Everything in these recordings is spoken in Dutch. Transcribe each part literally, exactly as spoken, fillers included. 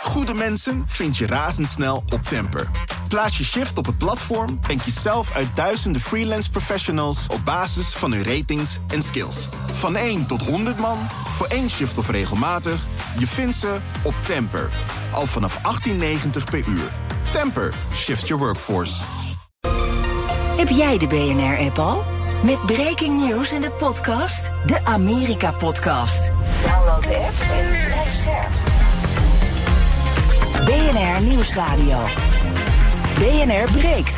goede mensen vind je razendsnel op Temper. Plaats je shift op het platform en kies zelf uit duizenden freelance professionals op basis van hun ratings en skills. Van één tot honderd man, voor één shift of regelmatig, je vindt ze op Temper. Al vanaf achttien negentig per uur. Temper, shift your workforce. Heb jij de B N R-app al? Met breaking news in de podcast, de Amerika-podcast. Download de app en blijf scherp. B N R Nieuwsradio. B N R breekt.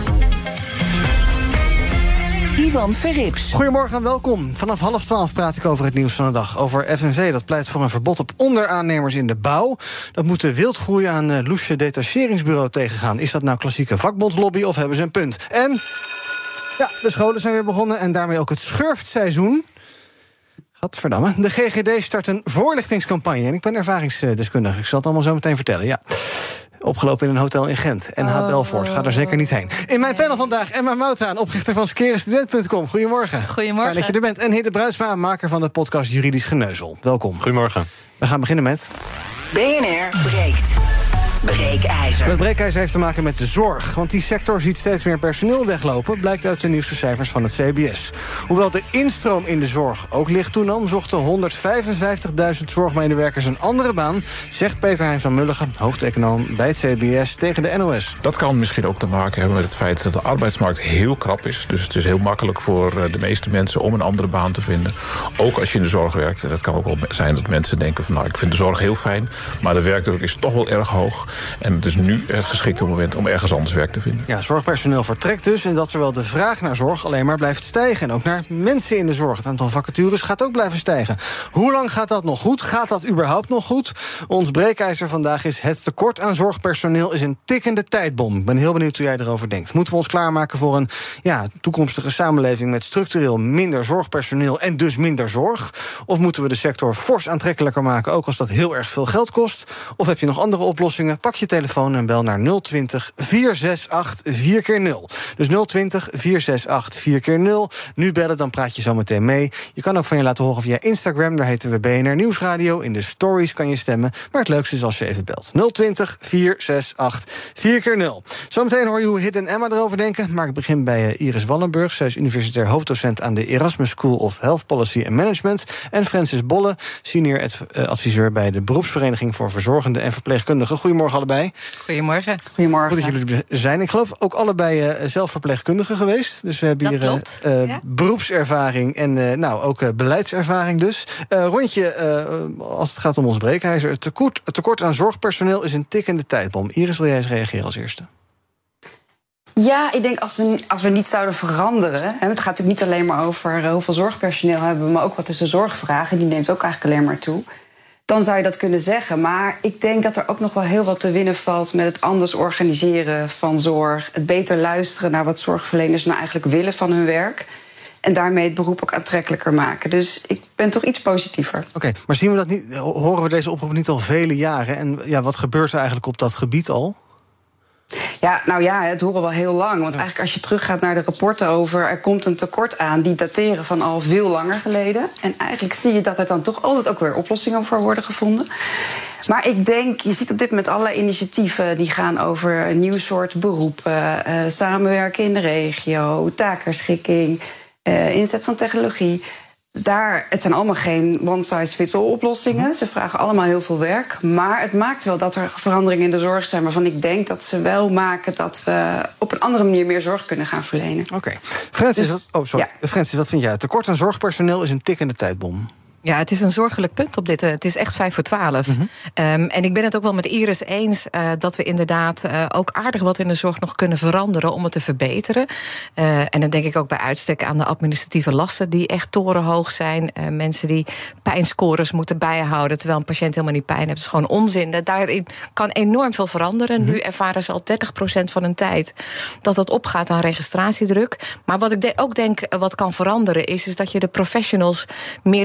Ivan Verrips. Goedemorgen en welkom. Vanaf half twaalf praat ik over het nieuws van de dag. Over F N V, dat pleit voor een verbod op onderaannemers in de bouw. Dat moet de wildgroei aan uh, Loesje Detacheringsbureau tegengaan. Is dat nou klassieke vakbondslobby of hebben ze een punt? En ja, de scholen zijn weer begonnen en daarmee ook het schurftseizoen. Gadverdamme. De G G D start een voorlichtingscampagne. En ik ben ervaringsdeskundige. Ik zal het allemaal zo meteen vertellen, ja. Opgelopen in een hotel in Gent. N H Belfort. Ga daar zeker niet heen. In mijn panel vandaag Emma Moutaan, oprichter van skerenstudent punt com. Goedemorgen. Goedemorgen. Fijn dat je er bent. En Hidde Bruinsma, maker van de podcast Juridisch Geneuzel. Welkom. Goedemorgen. We gaan beginnen met B N R breekt. Breekijzer. Het breekijzer heeft te maken met de zorg. Want die sector ziet steeds meer personeel weglopen, blijkt uit de nieuwste cijfers van het C B S. Hoewel de instroom in de zorg ook licht toenam, zochten honderdvijfenvijftigduizend zorgmedewerkers een andere baan, zegt Peter Hein van Mulligen, hoofdeconoom bij het C B S, tegen de N O S. Dat kan misschien ook te maken hebben met het feit dat de arbeidsmarkt heel krap is. Dus het is heel makkelijk voor de meeste mensen om een andere baan te vinden. Ook als je in de zorg werkt. Dat kan ook wel zijn dat mensen denken van nou, ik vind de zorg heel fijn, maar de werkdruk is toch wel erg hoog. En het is nu het geschikte moment om ergens anders werk te vinden. Ja, zorgpersoneel vertrekt dus. En dat terwijl de vraag naar zorg alleen maar blijft stijgen. En ook naar mensen in de zorg. Het aantal vacatures gaat ook blijven stijgen. Hoe lang gaat dat nog goed? Gaat dat überhaupt nog goed? Ons breekijzer vandaag is: het tekort aan zorgpersoneel is een tikkende tijdbom. Ik ben heel benieuwd hoe jij erover denkt. Moeten we ons klaarmaken voor een ja, toekomstige samenleving met structureel minder zorgpersoneel en dus minder zorg? Of moeten we de sector fors aantrekkelijker maken, ook als dat heel erg veel geld kost? Of heb je nog andere oplossingen? Pak je telefoon en bel naar nul twintig, vier zes acht, vier keer nul. Dus nul twintig, vier zes acht, vier keer nul. Nu bellen, dan praat je zo meteen mee. Je kan ook van je laten horen via Instagram, daar heten we B N R Nieuwsradio. In de stories kan je stemmen, maar het leukste is als je even belt. nul twintig, vier zes acht, vier keer nul. Zometeen hoor je hoe Hidde en Emma erover denken, maar ik begin bij Iris Wallenburg. Zij is universitair hoofddocent aan de Erasmus School of Health Policy and Management. En Francis Bolle, senior adviseur bij de Beroepsvereniging voor Verzorgenden en Verpleegkundigen. Goedemorgen allebei. Goedemorgen. Goedemorgen. Goed dat jullie er zijn. Ik geloof ook allebei uh, zelf verpleegkundige geweest. Dus we hebben dat hier klopt. Uh, ja. beroepservaring en uh, nou ook uh, beleidservaring dus. Uh, rondje, uh, als het gaat om ons breekijzer. Het tekort, het tekort aan zorgpersoneel is een tikkende tijdbom. Iris, wil jij eens reageren als eerste? Ja, ik denk als we, als we niet zouden veranderen. Hè, het gaat natuurlijk niet alleen maar over uh, hoeveel zorgpersoneel hebben we, maar ook wat is de zorgvraag. En die neemt ook eigenlijk alleen maar toe. Dan zou je dat kunnen zeggen. Maar ik denk dat er ook nog wel heel wat te winnen valt met het anders organiseren van zorg. Het beter luisteren naar wat zorgverleners nou eigenlijk willen van hun werk. En daarmee het beroep ook aantrekkelijker maken. Dus ik ben toch iets positiever. Oké, okay, maar zien we dat niet? Horen we deze oproep niet al vele jaren? En ja, wat gebeurt er eigenlijk op dat gebied al? Ja, nou ja, het horen we wel heel lang. Want eigenlijk als je teruggaat naar de rapporten over er komt een tekort aan, die dateren van al veel langer geleden. En eigenlijk zie je dat er dan toch altijd ook weer oplossingen voor worden gevonden. Maar ik denk, je ziet op dit moment allerlei initiatieven die gaan over een nieuw soort beroepen, uh, samenwerken in de regio, taakherschikking, uh, inzet van technologie. Daar, het zijn allemaal geen one-size-fits-all oplossingen. Ze vragen allemaal heel veel werk. Maar het maakt wel dat er veranderingen in de zorg zijn, waarvan ik denk dat ze wel maken dat we op een andere manier meer zorg kunnen gaan verlenen. Oké. Okay. Francis, dus, oh, sorry. Ja. Francis, wat vind jij? Het tekort aan zorgpersoneel is een tikkende tijdbom. Ja, het is een zorgelijk punt op dit. Het is echt vijf voor twaalf. Mm-hmm. Um, en ik ben het ook wel met Iris eens uh, dat we inderdaad uh, ook aardig wat in de zorg nog kunnen veranderen om het te verbeteren. Uh, en dan denk ik ook bij uitstek aan de administratieve lasten die echt torenhoog zijn. Uh, mensen die pijnscores moeten bijhouden terwijl een patiënt helemaal niet pijn heeft. Dat is gewoon onzin. Daarin kan enorm veel veranderen. Mm-hmm. Nu ervaren ze al dertig procent van hun tijd dat dat opgaat aan registratiedruk. Maar wat ik de- ook denk wat kan veranderen is, is dat je de professionals meer de leiding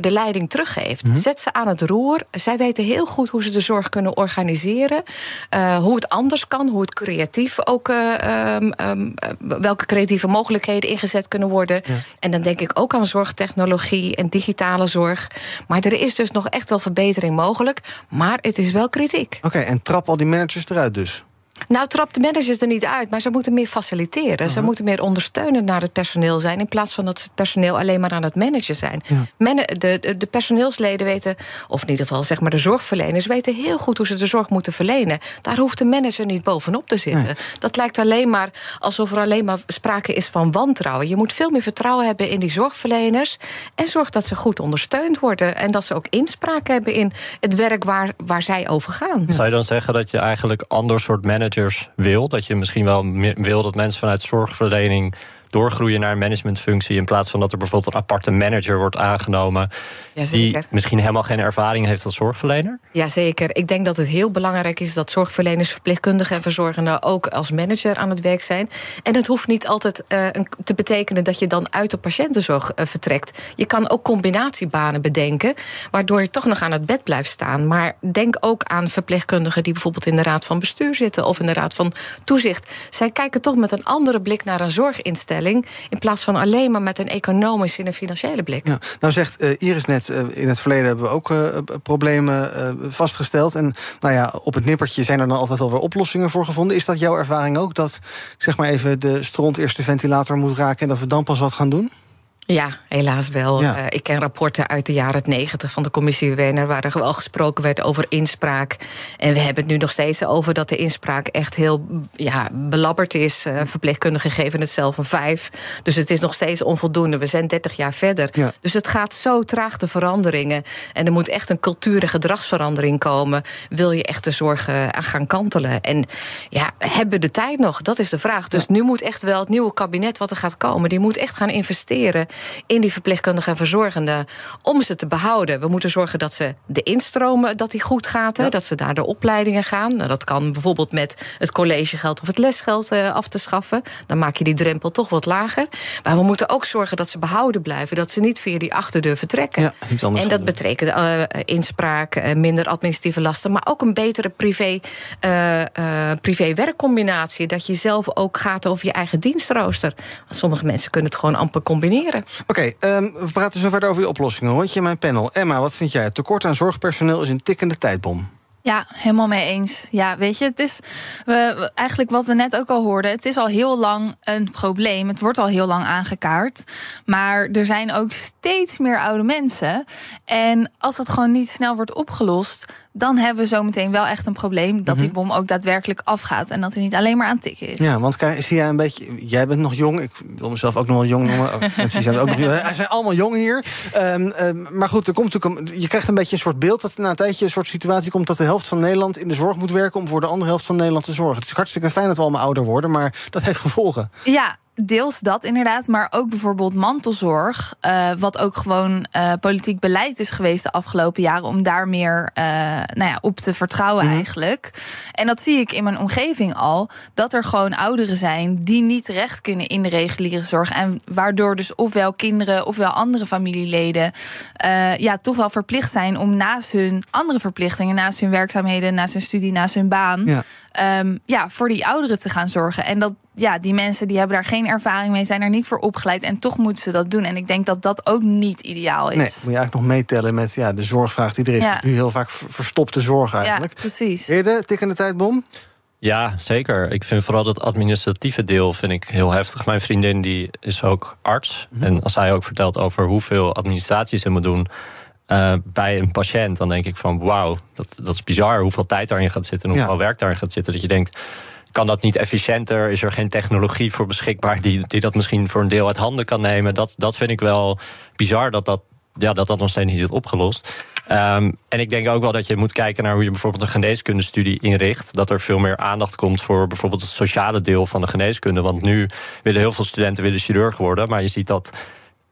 voldoening teruggeeft. Mm-hmm. Zet ze aan het roer. Zij weten heel goed hoe ze de zorg kunnen organiseren. Uh, hoe het anders kan, hoe het creatief ook... Uh, um, um, welke creatieve mogelijkheden ingezet kunnen worden. Ja. En dan denk ik ook aan zorgtechnologie en digitale zorg. Maar er is dus nog echt wel verbetering mogelijk. Maar het is wel kritiek. Oké, okay, en trap al die managers eruit dus? Nou, trap de managers er niet uit, maar ze moeten meer faciliteren. Uh-huh. Ze moeten meer ondersteunend naar het personeel zijn... in plaats van dat het personeel alleen maar aan het managen zijn. Ja. Men, de, de, de personeelsleden weten, of in ieder geval zeg maar de zorgverleners... weten heel goed hoe ze de zorg moeten verlenen. Daar hoeft de manager niet bovenop te zitten. Nee. Dat lijkt alleen maar alsof er alleen maar sprake is van wantrouwen. Je moet veel meer vertrouwen hebben in die zorgverleners... en zorg dat ze goed ondersteund worden... en dat ze ook inspraak hebben in het werk waar, waar zij over gaan. Ja. Zou je dan zeggen dat je eigenlijk ander soort managers wil? Dat je misschien wel wil dat mensen vanuit zorgverlening doorgroeien naar een managementfunctie... in plaats van dat er bijvoorbeeld een aparte manager wordt aangenomen... Ja, die misschien helemaal geen ervaring heeft als zorgverlener? Jazeker. Ik denk dat het heel belangrijk is... dat zorgverleners, verpleegkundigen en verzorgenden... ook als manager aan het werk zijn. En het hoeft niet altijd uh, te betekenen... dat je dan uit de patiëntenzorg uh, vertrekt. Je kan ook combinatiebanen bedenken... waardoor je toch nog aan het bed blijft staan. Maar denk ook aan verpleegkundigen... die bijvoorbeeld in de raad van bestuur zitten... of in de raad van toezicht. Zij kijken toch met een andere blik naar een zorginstelling... in plaats van alleen maar met een economische en een financiële blik. Ja, nou zegt uh, Iris net, uh, in het verleden hebben we ook uh, problemen uh, vastgesteld. En nou ja, op het nippertje zijn er dan altijd wel weer oplossingen voor gevonden. Is dat jouw ervaring ook, dat zeg maar even de stront eerst de ventilator moet raken... en dat we dan pas wat gaan doen? Ja, helaas wel. Ja. Uh, ik ken rapporten uit de jaren negentig van de commissie W N R... waar er wel gesproken werd over inspraak. En we hebben het nu nog steeds over dat de inspraak echt heel ja, belabberd is. Uh, verpleegkundigen geven het zelf een vijf. Dus het is nog steeds onvoldoende. We zijn dertig jaar verder. Ja. Dus het gaat zo traag, de veranderingen. En er moet echt een cultuur- en gedragsverandering komen. Wil je echt de zorg uh, gaan kantelen? En ja, hebben we de tijd nog? Dat is de vraag. Dus ja. nu moet echt wel het nieuwe kabinet wat er gaat komen... die moet echt gaan investeren... in die verpleegkundigen en verzorgenden om ze te behouden. We moeten zorgen dat ze de instromen dat die goed gaat, ja. dat ze daar de opleidingen gaan. Nou, dat kan bijvoorbeeld met het collegegeld of het lesgeld uh, af te schaffen. Dan maak je die drempel toch wat lager. Maar we moeten ook zorgen dat ze behouden blijven, dat ze niet via die achterdeur vertrekken. Ja, iets anders en dat betekent uh, inspraak, uh, minder administratieve lasten, maar ook een betere privé, uh, uh, privé-werkcombinatie. Dat je zelf ook gaat over je eigen dienstrooster. Want sommige mensen kunnen het gewoon amper combineren. Oké, okay, um, we praten zo verder over die oplossingen. Rondje in mijn panel. Emma, wat vind jij? Het tekort aan zorgpersoneel is een tikkende tijdbom. Ja, helemaal mee eens. Ja, weet je, het is we, eigenlijk wat we net ook al hoorden. Het is al heel lang een probleem. Het wordt al heel lang aangekaart. Maar er zijn ook steeds meer oude mensen. En als dat gewoon niet snel wordt opgelost, dan hebben we zometeen wel echt een probleem dat die bom ook daadwerkelijk afgaat en dat hij niet alleen maar aan het tikken is. Ja, want kijk, zie jij een beetje, jij bent nog jong, ik wil mezelf ook nog wel jong noemen. Mensen zijn ook nog, ze zijn allemaal jong hier. Um, um, maar goed, er komt natuurlijk een, je krijgt een beetje een soort beeld dat na een tijdje een soort situatie komt dat de helft van Nederland in de zorg moet werken om voor de andere helft van Nederland te zorgen. Het is hartstikke fijn dat we allemaal ouder worden, maar dat heeft gevolgen. Ja. Deels dat inderdaad, maar ook bijvoorbeeld mantelzorg, uh, wat ook gewoon uh, politiek beleid is geweest de afgelopen jaren om daar meer uh, nou ja, op te vertrouwen mm. eigenlijk. En dat zie ik in mijn omgeving al, dat er gewoon ouderen zijn die niet terecht kunnen in de reguliere zorg en waardoor dus ofwel kinderen ofwel andere familieleden uh, ja, toch wel verplicht zijn om naast hun andere verplichtingen, naast hun werkzaamheden, naast hun studie, naast hun baan, ja. Um, ja, voor die ouderen te gaan zorgen. En dat ja, die mensen die hebben daar geen ervaring mee, zijn er niet voor opgeleid en toch moeten ze dat doen. En ik denk dat dat ook niet ideaal is. Nee, moet je eigenlijk nog meetellen met ja, de zorgvraag die er is. Ja. Nu heel vaak verstopte zorg eigenlijk. Ja, precies. Herde, tikkende tijdbom? Ja, zeker. Ik vind vooral het administratieve deel vind ik heel heftig. Mijn vriendin die is ook arts. Mm-hmm. En als zij ook vertelt over hoeveel administratie ze moet doen Uh, bij een patiënt, dan denk ik van wauw, dat, dat is bizar hoeveel tijd daarin gaat zitten en hoeveel ja. werk daarin gaat zitten. Dat je denkt, kan dat niet efficiënter? Is er geen technologie voor beschikbaar die, die dat misschien voor een deel uit handen kan nemen? Dat, dat vind ik wel bizar dat dat, ja, dat, dat nog steeds niet is opgelost. Um, en ik denk ook wel dat je moet kijken naar hoe je bijvoorbeeld een geneeskundestudie inricht. Dat er veel meer aandacht komt voor bijvoorbeeld het sociale deel van de geneeskunde. Want nu willen heel veel studenten willen chirurg worden, maar je ziet dat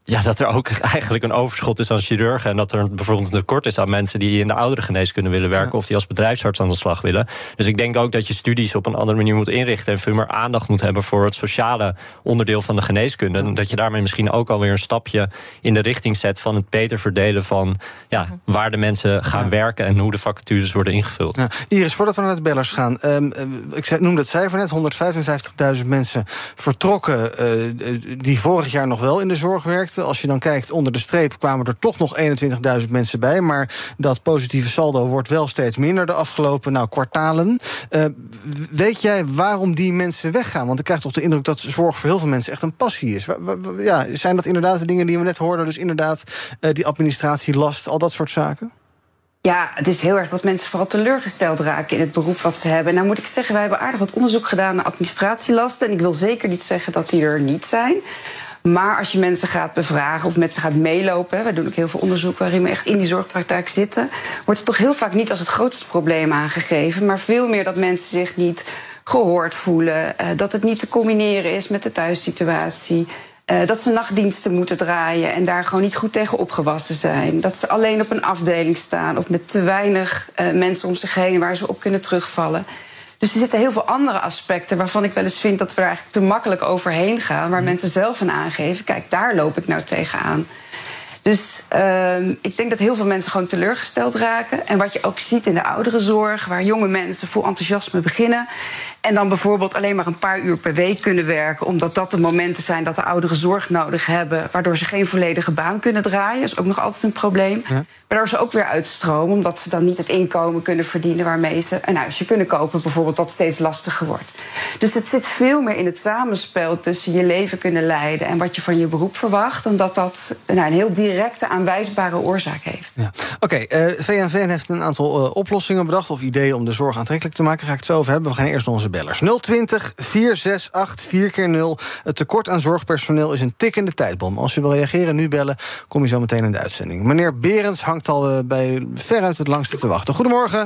Ja, dat er ook eigenlijk een overschot is aan chirurgen. En dat er bijvoorbeeld een tekort is aan mensen die in de ouderengeneeskunde willen werken. Ja. Of die als bedrijfsarts aan de slag willen. Dus ik denk ook dat je studies op een andere manier moet inrichten. En veel meer aandacht moet hebben voor het sociale onderdeel van de geneeskunde. En dat je daarmee misschien ook alweer een stapje in de richting zet van het beter verdelen van ja, waar de mensen gaan ja. werken en hoe de vacatures worden ingevuld. Ja. Iris, voordat we naar de bellers gaan. Um, ik noemde het cijfer net, honderdvijfenvijftigduizend mensen vertrokken uh, die vorig jaar nog wel in de zorg werkten. Als je dan kijkt onder de streep kwamen er toch nog eenentwintigduizend mensen bij. Maar dat positieve saldo wordt wel steeds minder de afgelopen nou, kwartalen. Uh, weet jij waarom die mensen weggaan? Want ik krijg toch de indruk dat zorg voor heel veel mensen echt een passie is. Ja, zijn dat inderdaad de dingen die we net hoorden? Dus inderdaad uh, die administratielast, al dat soort zaken? Ja, het is heel erg dat mensen vooral teleurgesteld raken in het beroep wat ze hebben. Nou moet ik zeggen, wij hebben aardig wat onderzoek gedaan naar administratielasten. En ik wil zeker niet zeggen dat die er niet zijn. Maar als je mensen gaat bevragen of met ze gaat meelopen, wij doen ook heel veel onderzoek waarin we echt in die zorgpraktijk zitten, wordt het toch heel vaak niet als het grootste probleem aangegeven, maar veel meer dat mensen zich niet gehoord voelen, dat het niet te combineren is met de thuissituatie, dat ze nachtdiensten moeten draaien en daar gewoon niet goed tegen opgewassen zijn, dat ze alleen op een afdeling staan of met te weinig mensen om zich heen waar ze op kunnen terugvallen. Dus er zitten heel veel andere aspecten waarvan ik wel eens vind dat we er eigenlijk te makkelijk overheen gaan, waar mensen zelf aan aangeven, kijk, daar loop ik nou tegenaan. Dus uh, ik denk dat heel veel mensen gewoon teleurgesteld raken. En wat je ook ziet in de ouderenzorg, waar jonge mensen vol enthousiasme beginnen en dan bijvoorbeeld alleen maar een paar uur per week kunnen werken, omdat dat de momenten zijn dat de ouderen zorg nodig hebben, waardoor ze geen volledige baan kunnen draaien. Dat is ook nog altijd een probleem. Ja. Waardoor ze ook weer uitstromen, omdat ze dan niet het inkomen kunnen verdienen waarmee ze een huisje kunnen kopen, bijvoorbeeld, dat steeds lastiger wordt. Dus het zit veel meer in het samenspel tussen je leven kunnen leiden en wat je van je beroep verwacht, dan dat dat nou, een heel directe aanwijsbare oorzaak heeft. Ja. Oké, okay, uh, V N V N heeft een aantal uh, oplossingen bedacht of ideeën om de zorg aantrekkelijk te maken. Daar ga ik het zo over hebben. We gaan eerst naar onze bellers. nul twintig, vier zes acht, vier keer nul. Het tekort aan zorgpersoneel is een tikkende tijdbom. Als je wil reageren, nu bellen, kom je zo meteen in de uitzending. Meneer Berends hangt al uh, bij veruit het langste te wachten. Goedemorgen.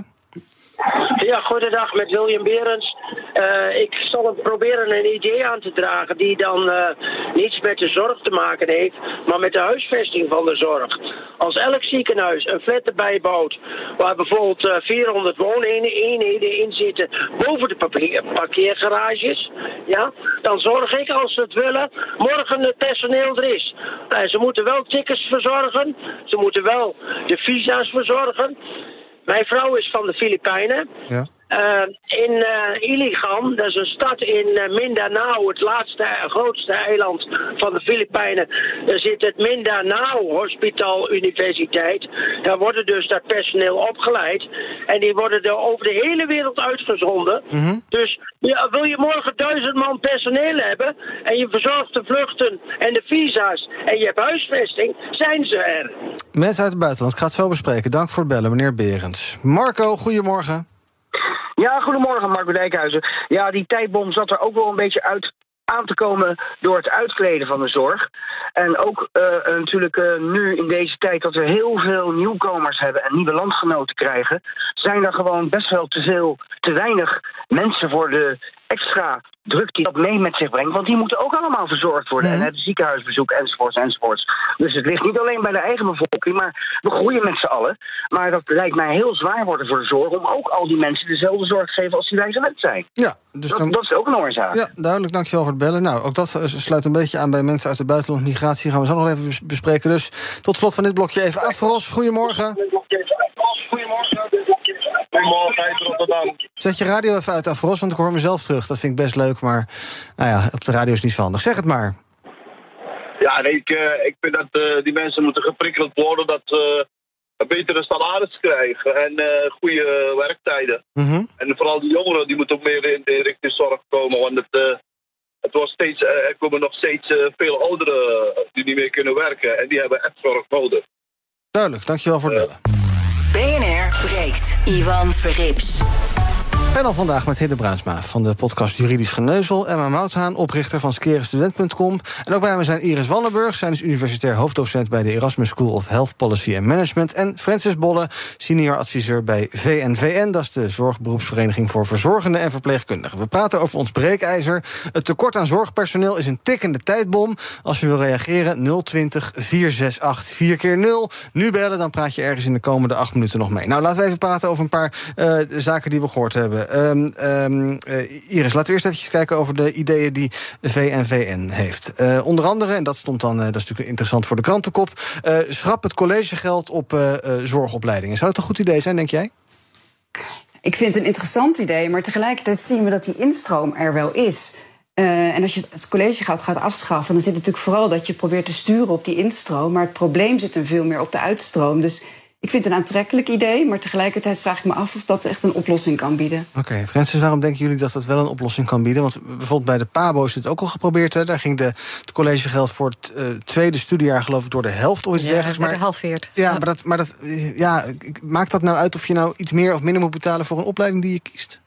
Ja, goedendag, met William Berends. Uh, ik zal het proberen een idee aan te dragen die dan uh, niets met de zorg te maken heeft, maar met de huisvesting van de zorg. Als elk ziekenhuis een flat erbij bouwt, waar bijvoorbeeld uh, vierhonderd wooneenheden in zitten, boven de parkeergarages, ja, dan zorg ik, als ze het willen, morgen het personeel er is. Uh, ze moeten wel tickets verzorgen, ze moeten wel de visa's verzorgen. Mijn vrouw is van de Filipijnen. Ja. Uh, in uh, Iligan, dat is een stad in uh, Mindanao, het laatste, uh, grootste eiland van de Filipijnen. Daar zit het Mindanao Hospital Universiteit. Daar worden dus dat personeel opgeleid. En die worden er over de hele wereld uitgezonden. Mm-hmm. Dus ja, wil je morgen duizend man personeel hebben en je verzorgt de vluchten en de visa's en je hebt huisvesting, zijn ze er. Mensen uit het buitenland, ik ga het zo bespreken. Dank voor het bellen, meneer Berends. Marco, goedemorgen. Ja, goedemorgen, Marco Dijkhuizen. Ja, die tijdbom zat er ook wel een beetje uit aan te komen door het uitkleden van de zorg. En ook uh, natuurlijk uh, nu in deze tijd dat we heel veel nieuwkomers hebben en nieuwe landgenoten krijgen, zijn er gewoon best wel te veel, te weinig mensen voor de extra druk die dat mee met zich brengt. Want die moeten ook allemaal verzorgd worden. Mm-hmm. En het ziekenhuisbezoek enzovoorts enzovoorts. Dus het ligt niet alleen bij de eigen bevolking, maar we groeien met z'n allen. Maar dat lijkt mij heel zwaar worden voor de zorg om ook al die mensen dezelfde zorg te geven als die wij gewend zijn. Ja, dus dat, dan... dat is ook een oorzaak. Ja, duidelijk. Dankjewel voor het bellen. Nou, ook dat sluit een beetje aan bij mensen uit het buitenland. Migratie gaan we zo nog even bespreken. Dus tot slot van dit blokje even Afros. Goedemorgen. Goedemorgen, uit Rotterdam. Zet je radio even uit, Afros, want ik hoor mezelf terug. Dat vind ik best leuk, maar nou ja, op de radio is niet zo handig. Zeg het maar. Ja, nee, ik, uh, ik vind dat uh, die mensen moeten geprikkeld worden dat ze uh, betere salaris krijgen en uh, goede uh, werktijden. Mm-hmm. En vooral die jongeren die moeten ook meer in de richting zorg komen, want het, uh, het was steeds, uh, er komen nog steeds uh, veel ouderen die niet meer kunnen werken en die hebben echt zorg nodig. Duidelijk, dankjewel voor het bellen. B N R breekt. Ivan Verrips. Panel vandaag met Hidde Bruinsma van de podcast Juridisch Geneuzel, Emma Mouthaan, oprichter van skerestudent punt com. En ook bij me zijn Iris Wanneburg, zij is universitair hoofddocent bij de Erasmus School of Health Policy and Management, en Francis Bolle, senior adviseur bij V N V N, dat is de Zorgberoepsvereniging voor Verzorgenden en Verpleegkundigen. We praten over ons breekijzer. Het tekort aan zorgpersoneel is een tikkende tijdbom. Als je wil reageren, nul twintig, vier zes acht, vier keer nul. Nu bellen, dan praat je ergens in de komende acht minuten nog mee. Nou, laten we even praten over een paar uh, zaken die we gehoord hebben. Um, um, uh, Iris, laten we eerst even kijken over de ideeën die V N V N heeft. Uh, onder andere, en dat stond dan, uh, dat is natuurlijk interessant voor de krantenkop, uh, schrap het collegegeld op uh, uh, zorgopleidingen. Zou dat een goed idee zijn, denk jij? Ik vind het een interessant idee, maar tegelijkertijd zien we dat die instroom er wel is. Uh, en als je het collegegeld gaat afschaffen, dan zit het natuurlijk vooral dat je probeert te sturen op die instroom. Maar het probleem zit hem veel meer op de uitstroom. Dus ik vind het een aantrekkelijk idee, maar tegelijkertijd vraag ik me af of dat echt een oplossing kan bieden. Oké, okay, Francis, waarom denken jullie dat dat wel een oplossing kan bieden? Want bijvoorbeeld bij de PABO is het ook al geprobeerd. Hè? Daar ging de, het collegegeld voor het uh, tweede studiejaar geloof ik door de helft of iets ja, dergelijks. Maar gehalveerd. Ja, ja, maar, dat, maar dat, ja, maakt dat nou uit of je nou iets meer of minder moet betalen voor een opleiding die je kiest?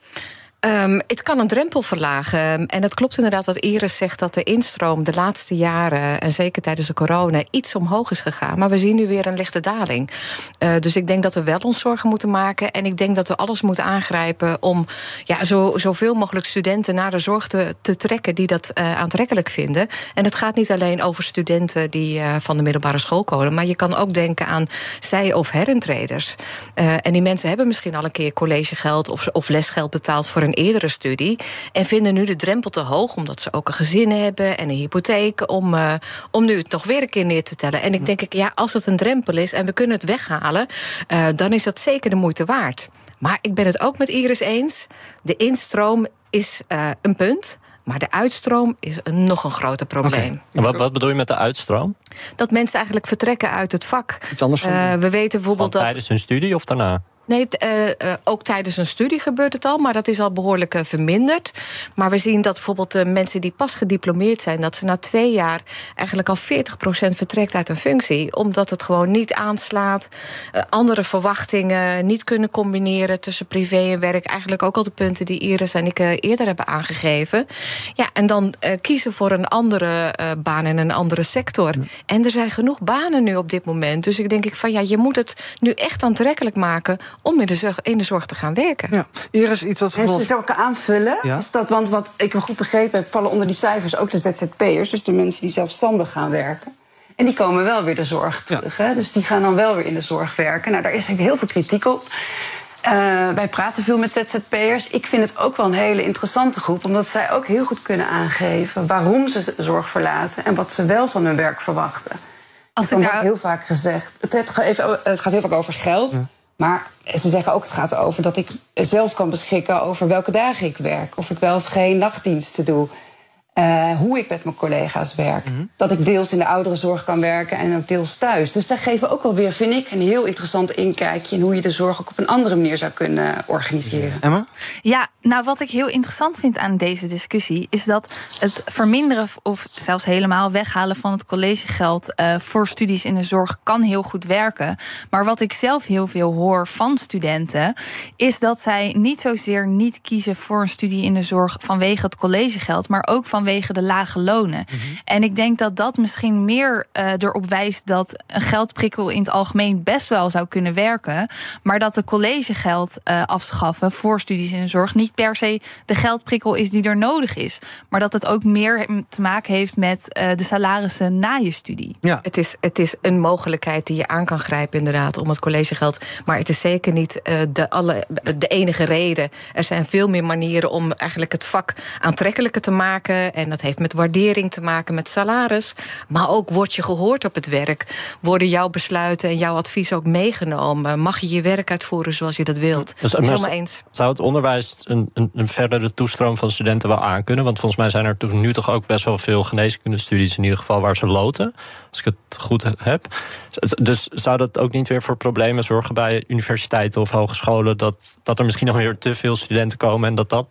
Um, het kan een drempel verlagen. En het klopt inderdaad wat Iris zegt, dat de instroom de laatste jaren, en zeker tijdens de corona, iets omhoog is gegaan. Maar we zien nu weer een lichte daling. Uh, dus ik denk dat we wel ons zorgen moeten maken. En ik denk dat we alles moeten aangrijpen om ja, zo, zoveel mogelijk studenten naar de zorg te, te trekken die dat uh, aantrekkelijk vinden. En het gaat niet alleen over studenten die uh, van de middelbare school komen, maar je kan ook denken aan zij- of herentreders. Uh, en die mensen hebben misschien al een keer collegegeld of, of lesgeld betaald voor een eerdere studie en vinden nu de drempel te hoog omdat ze ook een gezin hebben en een hypotheek om, uh, om nu het nog weer een keer neer te tellen. En ik denk, ik, ja, als het een drempel is en we kunnen het weghalen, uh, dan is dat zeker de moeite waard. Maar ik ben het ook met Iris eens. De instroom is uh, een punt, maar de uitstroom is een nog een groter probleem. Okay. Wat, wat bedoel je met de uitstroom? Dat mensen eigenlijk vertrekken uit het vak. Iets anders van uh, we weten bijvoorbeeld dat tijdens hun studie of daarna? Nee, t, uh, uh, ook tijdens een studie gebeurt het al, maar dat is al behoorlijk uh, verminderd. Maar we zien dat bijvoorbeeld uh, mensen die pas gediplomeerd zijn, dat ze na twee jaar eigenlijk al veertig procent vertrekt uit een functie, omdat het gewoon niet aanslaat, uh, andere verwachtingen niet kunnen combineren tussen privé en werk. Eigenlijk ook al de punten die Iris en ik uh, eerder hebben aangegeven. Ja, en dan uh, kiezen voor een andere uh, baan in een andere sector. Ja. En er zijn genoeg banen nu op dit moment. Dus ik denk ik van ja, je moet het nu echt aantrekkelijk maken om in de zorg, in de zorg te gaan werken. Ja. Iris, iets wat we ik ook aanvullen. Ja? Is dat, want wat ik goed begrepen heb, vallen onder die cijfers ook de Z Z P'ers, dus de mensen die zelfstandig gaan werken. En die komen wel weer de zorg terug. Ja. Hè? Dus die gaan dan wel weer in de zorg werken. Nou, daar is eigenlijk heel veel kritiek op. Uh, wij praten veel met Z Z P'ers. Ik vind het ook wel een hele interessante groep, omdat zij ook heel goed kunnen aangeven waarom ze de zorg verlaten en wat ze wel van hun werk verwachten. Als ik daar heel vaak gezegd, het, het, gaat even, het gaat heel vaak over geld. Ja. Maar ze zeggen ook, het gaat over dat ik zelf kan beschikken over welke dagen ik werk. Of ik wel of geen nachtdiensten doe. Uh, hoe ik met mijn collega's werk. Mm-hmm. Dat ik deels in de ouderenzorg kan werken en ook deels thuis. Dus zij geven ook alweer, vind ik, een heel interessant inkijkje in hoe je de zorg ook op een andere manier zou kunnen organiseren. Emma? Ja, nou wat ik heel interessant vind aan deze discussie is dat het verminderen of zelfs helemaal weghalen van het collegegeld uh, voor studies in de zorg kan heel goed werken. Maar wat ik zelf heel veel hoor van studenten is dat zij niet zozeer niet kiezen voor een studie in de zorg vanwege het collegegeld, maar ook van vanwege de lage lonen. Mm-hmm. En ik denk dat dat misschien meer uh, erop wijst dat een geldprikkel in het algemeen best wel zou kunnen werken, maar dat de collegegeld uh, afschaffen voor studies in de zorg niet per se de geldprikkel is die er nodig is, maar dat het ook meer te maken heeft met uh, de salarissen na je studie. Ja. Het is, het is een mogelijkheid die je aan kan grijpen inderdaad om het collegegeld, maar het is zeker niet uh, de, alle, de enige reden. Er zijn veel meer manieren om eigenlijk het vak aantrekkelijker te maken. En dat heeft met waardering te maken, met salaris. Maar ook word je gehoord op het werk. Worden jouw besluiten en jouw advies ook meegenomen? Mag je je werk uitvoeren zoals je dat wilt? Dus, maar, eens. Zou het onderwijs een, een, een verdere toestroom van studenten wel aankunnen? Want volgens mij zijn er nu toch ook best wel veel geneeskundestudies in ieder geval waar ze loten. Als ik het goed heb. Dus zou dat ook niet weer voor problemen zorgen bij universiteiten of hogescholen? Dat, dat er misschien nog weer te veel studenten komen en dat dat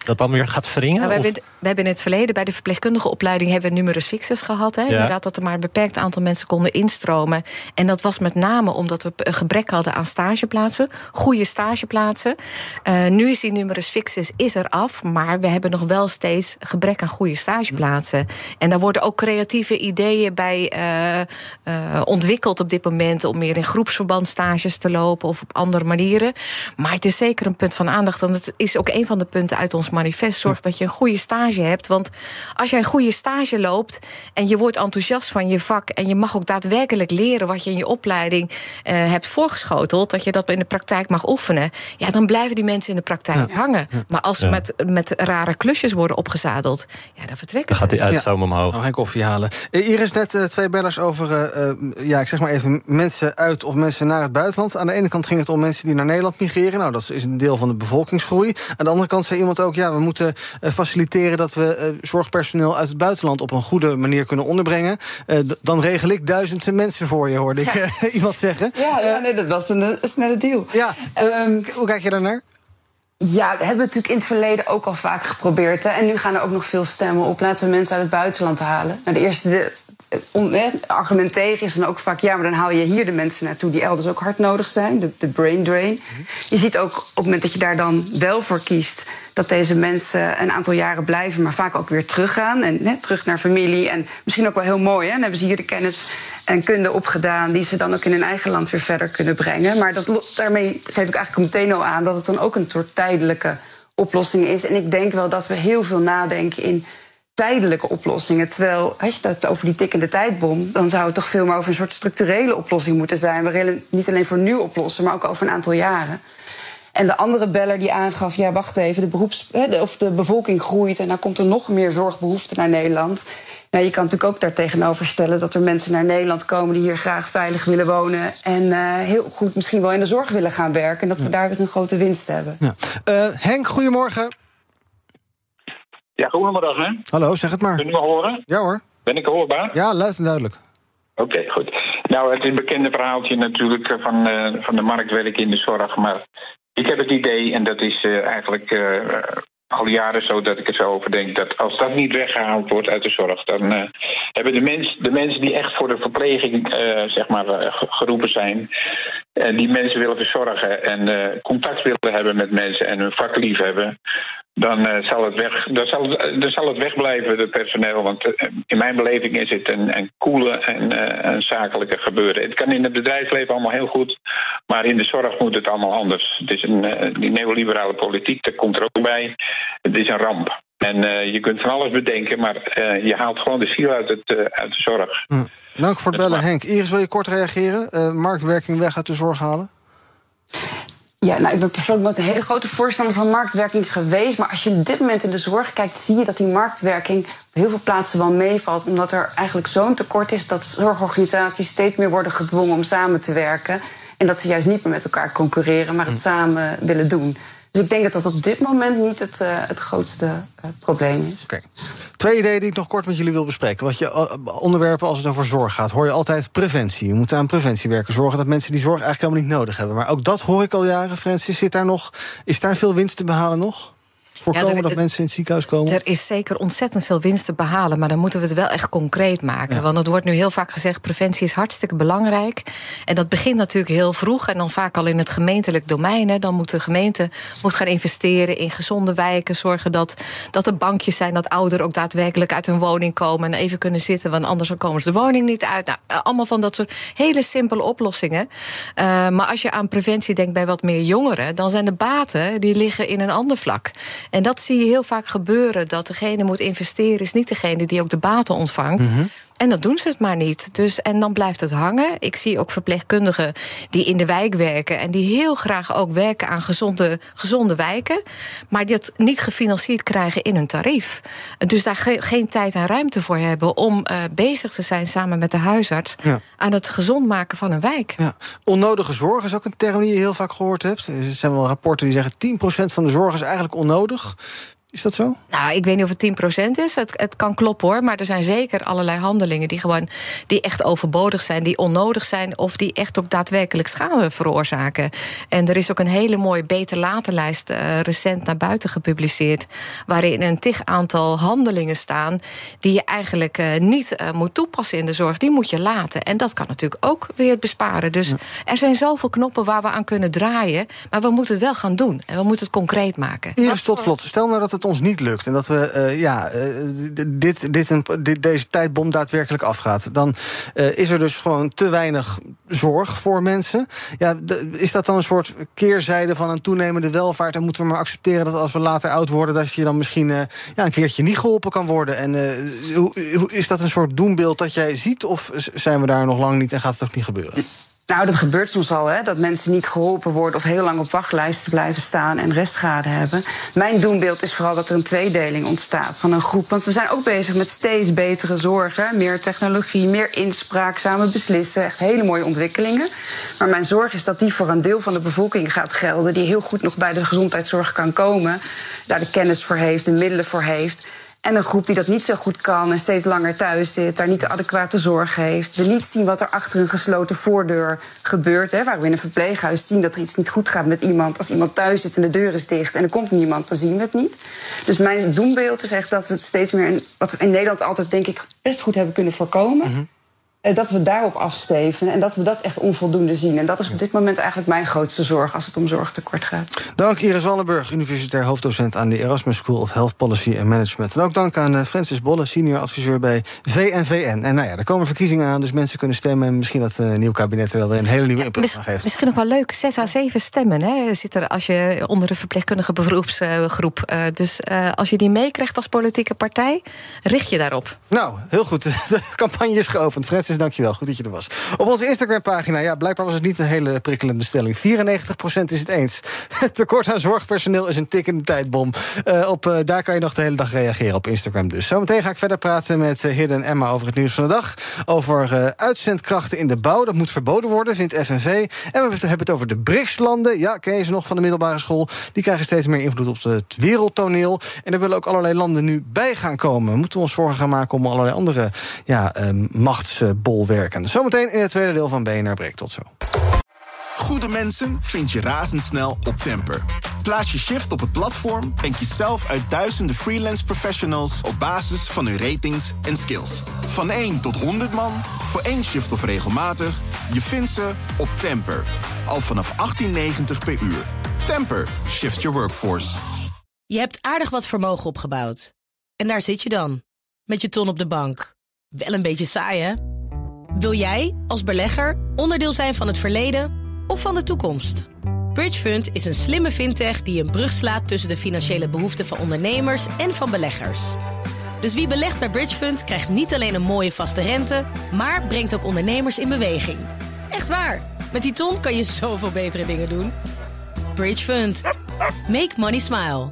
dat dan weer gaat wringen? Nou, we, hebben, we hebben in het verleden bij de verpleegkundige opleiding hebben we numerus fixus gehad. Hè? Ja. Inderdaad, dat er maar een beperkt aantal mensen konden instromen. En dat was met name omdat we een gebrek hadden aan stageplaatsen. Goede stageplaatsen. Uh, nu is die numerus fixus is er af, maar we hebben nog wel steeds gebrek aan goede stageplaatsen. En daar worden ook creatieve ideeën bij uh, uh, ontwikkeld op dit moment om meer in groepsverband stages te lopen of op andere manieren. Maar het is zeker een punt van aandacht. En het is ook een van de punten uit ons manifest. Zorg dat je een goede stage hebt. Want als je een goede stage loopt en je wordt enthousiast van je vak en je mag ook daadwerkelijk leren wat je in je opleiding uh, hebt voorgeschoteld, dat je dat in de praktijk mag oefenen, ja, dan blijven die mensen in de praktijk ja. hangen. Maar als ze ja. met, met rare klusjes worden opgezadeld, ja, dan vertrekken dan ze. gaat die uitstoom ja. omhoog. Nog een koffie halen. Iris, net uh, twee bellers over uh, ja, ik zeg maar even mensen uit of mensen naar het buitenland. Aan de ene kant ging het om mensen die naar Nederland migreren. Nou, dat is een deel van de bevolkingsgroei. Aan de andere kant zei iemand ook, ja, we moeten uh, faciliteren dat we uh, zorgpersoneel uit het buitenland op een goede manier kunnen onderbrengen. Uh, d- dan regel ik duizenden mensen voor je, hoorde ik uh, iemand zeggen. Ja, ja, nee, dat was een, een snelle deal. Ja, uh, um, hoe kijk je daarnaar? Ja, dat hebben we natuurlijk in het verleden ook al vaak geprobeerd. Hè. En nu gaan er ook nog veel stemmen op. Laten we mensen uit het buitenland halen. Nou, de eerste de, on, hè, argument tegen is dan ook vaak, ja, maar dan haal je hier de mensen naartoe die elders ook hard nodig zijn. De, de brain drain. Je ziet ook op het moment dat je daar dan wel voor kiest, dat deze mensen een aantal jaren blijven, maar vaak ook weer teruggaan. En net terug naar familie. En misschien ook wel heel mooi, hè? Dan hebben ze hier de kennis en kunde opgedaan die ze dan ook in hun eigen land weer verder kunnen brengen. Maar dat, daarmee geef ik eigenlijk meteen al aan dat het dan ook een soort tijdelijke oplossing is. En ik denk wel dat we heel veel nadenken in tijdelijke oplossingen. Terwijl, als je het hebt over die tikkende tijdbom, dan zou het toch veel meer over een soort structurele oplossing moeten zijn. We niet alleen voor nu oplossen, maar ook over een aantal jaren. En de andere beller die aangaf, ja, wacht even, de, beroeps, of de bevolking groeit en dan komt er nog meer zorgbehoefte naar Nederland. Nou, je kan natuurlijk ook daartegenover stellen dat er mensen naar Nederland komen die hier graag veilig willen wonen en uh, heel goed misschien wel in de zorg willen gaan werken en dat we daar weer een grote winst hebben. Ja. Uh, Henk, goedemorgen. Ja, goedemiddag, hè? Hallo, zeg het maar. Kun je me horen? Ja hoor. Ben ik hoorbaar? Ja, luid en duidelijk. Oké, okay, goed. Nou, het is een bekende verhaaltje natuurlijk van, uh, van de marktwerk in de zorg, maar ik heb het idee, en dat is uh, eigenlijk uh, al jaren zo dat ik er zo over denk, dat als dat niet weggehaald wordt uit de zorg, dan uh, hebben de, mens, de mensen die echt voor de verpleging uh, zeg maar, uh, geroepen zijn, en die mensen willen verzorgen en uh, contact willen hebben met mensen en hun vak lief hebben, dan, uh, zal het weg, dan, zal het, dan zal het wegblijven, het personeel. Want uh, in mijn beleving is het een, een coole en uh, een zakelijke gebeuren. Het kan in het bedrijfsleven allemaal heel goed, maar in de zorg moet het allemaal anders. Het is een, uh, die neoliberale politiek, dat komt er ook bij. Het is een ramp. En uh, je kunt van alles bedenken, maar uh, je haalt gewoon de ziel uit, het, uh, uit de zorg. Hm. Dank voor het bellen, Henk. Iris, wil je kort reageren? Uh, marktwerking weg uit de zorg halen? Ja, nou, ik ben persoonlijk nooit een hele grote voorstander van marktwerking geweest. Maar als je op dit moment in de zorg kijkt, zie je dat die marktwerking op heel veel plaatsen wel meevalt. Omdat er eigenlijk zo'n tekort is dat zorgorganisaties steeds meer worden gedwongen om samen te werken. En dat ze juist niet meer met elkaar concurreren, maar het samen willen doen. Dus ik denk dat dat op dit moment niet het, uh, het grootste uh, probleem is. Okay. Twee ideeën die ik nog kort met jullie wil bespreken. Wat je onderwerpen als het over zorg gaat, hoor je altijd preventie. Je moet aan preventie werken, zorgen dat mensen die zorg eigenlijk helemaal niet nodig hebben. Maar ook dat hoor ik al jaren, Francis. Zit daar nog, is daar veel winst te behalen nog? Voorkomen ja, er, dat mensen in het ziekenhuis komen? Er is zeker ontzettend veel winst te behalen, maar dan moeten we het wel echt concreet maken. Ja. Want het wordt nu heel vaak gezegd, preventie is hartstikke belangrijk. En dat begint natuurlijk heel vroeg en dan vaak al in het gemeentelijk domein. Hè. Dan moet de gemeente moet gaan investeren in gezonde wijken, zorgen dat, dat er bankjes zijn, dat ouderen ook daadwerkelijk uit hun woning komen en even kunnen zitten, want anders dan komen ze de woning niet uit. Nou, allemaal van dat soort hele simpele oplossingen. Uh, maar als je aan preventie denkt bij wat meer jongeren, dan zijn de baten die liggen in een ander vlak. En dat zie je heel vaak gebeuren, dat degene moet investeren, is niet degene die ook de baten ontvangt. Mm-hmm. En dan doen ze het maar niet. Dus, en dan blijft het hangen. Ik zie ook verpleegkundigen die in de wijk werken en die heel graag ook werken aan gezonde, gezonde wijken, maar die het niet gefinancierd krijgen in hun tarief. Dus daar ge- geen tijd en ruimte voor hebben om uh, bezig te zijn samen met de huisarts ja. aan het gezond maken van een wijk. Ja. Onnodige zorg is ook een term die je heel vaak gehoord hebt. Er zijn wel rapporten die zeggen tien procent van de zorg is eigenlijk onnodig. Is dat zo? Nou, ik weet niet of het tien procent is. Het, het kan kloppen hoor. Maar er zijn zeker allerlei handelingen die gewoon die echt overbodig zijn, die onnodig zijn of die echt ook daadwerkelijk schade veroorzaken. En er is ook een hele mooie beter later-lijst uh, recent naar buiten gepubliceerd, waarin een tig aantal handelingen staan die je eigenlijk uh, niet uh, moet toepassen in de zorg. Die moet je laten. En dat kan natuurlijk ook weer besparen. Dus ja. er zijn zoveel knoppen waar we aan kunnen draaien, maar we moeten het wel gaan doen. En we moeten het concreet maken. Eerst tot slot, stel nou dat het ons niet lukt en dat we uh, ja, uh, dit, dit een, dit, deze tijdbom daadwerkelijk afgaat. Dan uh, is er dus gewoon te weinig zorg voor mensen. Ja, de, is dat dan een soort keerzijde van een toenemende welvaart? En moeten we maar accepteren dat als we later oud worden, dat je dan misschien uh, ja, een keertje niet geholpen kan worden? En uh, hoe, hoe, is dat een soort doembeeld dat jij ziet, of zijn we daar nog lang niet en gaat het ook niet gebeuren? Nou, dat gebeurt soms al, hè, dat mensen niet geholpen worden of heel lang op wachtlijsten blijven staan en restschade hebben. Mijn doembeeld is vooral dat er een tweedeling ontstaat van een groep. Want we zijn ook bezig met steeds betere zorg, hè, meer technologie, meer inspraak, samen beslissen. Echt hele mooie ontwikkelingen. Maar mijn zorg is dat die voor een deel van de bevolking gaat gelden, die heel goed nog bij de gezondheidszorg kan komen, daar de kennis voor heeft, de middelen voor heeft. En een groep die dat niet zo goed kan en steeds langer thuis zit, daar niet de adequate zorg heeft. We niet zien wat er achter een gesloten voordeur gebeurt. Hè, waar we in een verpleeghuis zien dat er iets niet goed gaat met iemand. Als iemand thuis zit en de deur is dicht en er komt niemand, dan zien we het niet. Dus mijn doembeeld is echt dat we het steeds meer, in, wat we in Nederland altijd denk ik best goed hebben kunnen voorkomen. Mm-hmm. Dat we daarop afsteven en dat we dat echt onvoldoende zien. En dat is op dit moment eigenlijk mijn grootste zorg als het om zorgtekort gaat. Dank Iris Wallenburg, universitair hoofddocent aan de Erasmus School of Health Policy and Management. En ook dank aan Francis Bolle, senior adviseur bij V N V N. En nou ja, er komen verkiezingen aan, dus mensen kunnen stemmen en misschien dat uh, nieuw kabinet er wel weer een hele nieuwe impuls ja, aan geeft. Misschien nog wel leuk, zes à zeven stemmen hè, zit er als je onder de verpleegkundige beroepsgroep. Uh, dus uh, als je die meekrijgt als politieke partij, richt je daarop. Nou, heel goed. De campagne is geopend. Francis, dankjewel. Goed dat je er was. Op onze Instagram-pagina, ja, blijkbaar was het niet een hele prikkelende stelling. vierennegentig procent is het eens. Het tekort aan zorgpersoneel is een tikkende tijdbom. Uh, op, uh, daar kan je nog de hele dag reageren op Instagram dus. Zometeen ga ik verder praten met uh, Hidde en Emma over het nieuws van de dag. Over uh, uitzendkrachten in de bouw. Dat moet verboden worden, vindt F N V. En we hebben het over de B R I C S-landen. Ja, ken je ze nog van de middelbare school? Die krijgen steeds meer invloed op het wereldtoneel. En er willen ook allerlei landen nu bij gaan komen. Moeten we ons zorgen gaan maken om allerlei andere ja, uh, machtsbolwerken. Zometeen in het tweede deel van B N R Breekt. Tot zo. Goede mensen vind je razendsnel op Temper. Plaats je shift op het platform en kies zelf uit duizenden freelance professionals op basis van hun ratings en skills. Van één tot honderd man, voor één shift of regelmatig, je vindt ze op Temper. Al vanaf achttien negentig per uur. Temper, shift your workforce. Je hebt aardig wat vermogen opgebouwd. En daar zit je dan, met je ton op de bank. Wel een beetje saai, hè? Wil jij, als belegger, onderdeel zijn van het verleden of van de toekomst? Bridgefund is een slimme fintech die een brug slaat tussen de financiële behoeften van ondernemers en van beleggers. Dus wie belegt bij Bridgefund krijgt niet alleen een mooie vaste rente, maar brengt ook ondernemers in beweging. Echt waar, met die ton kan je zoveel betere dingen doen. Bridgefund. Make money smile.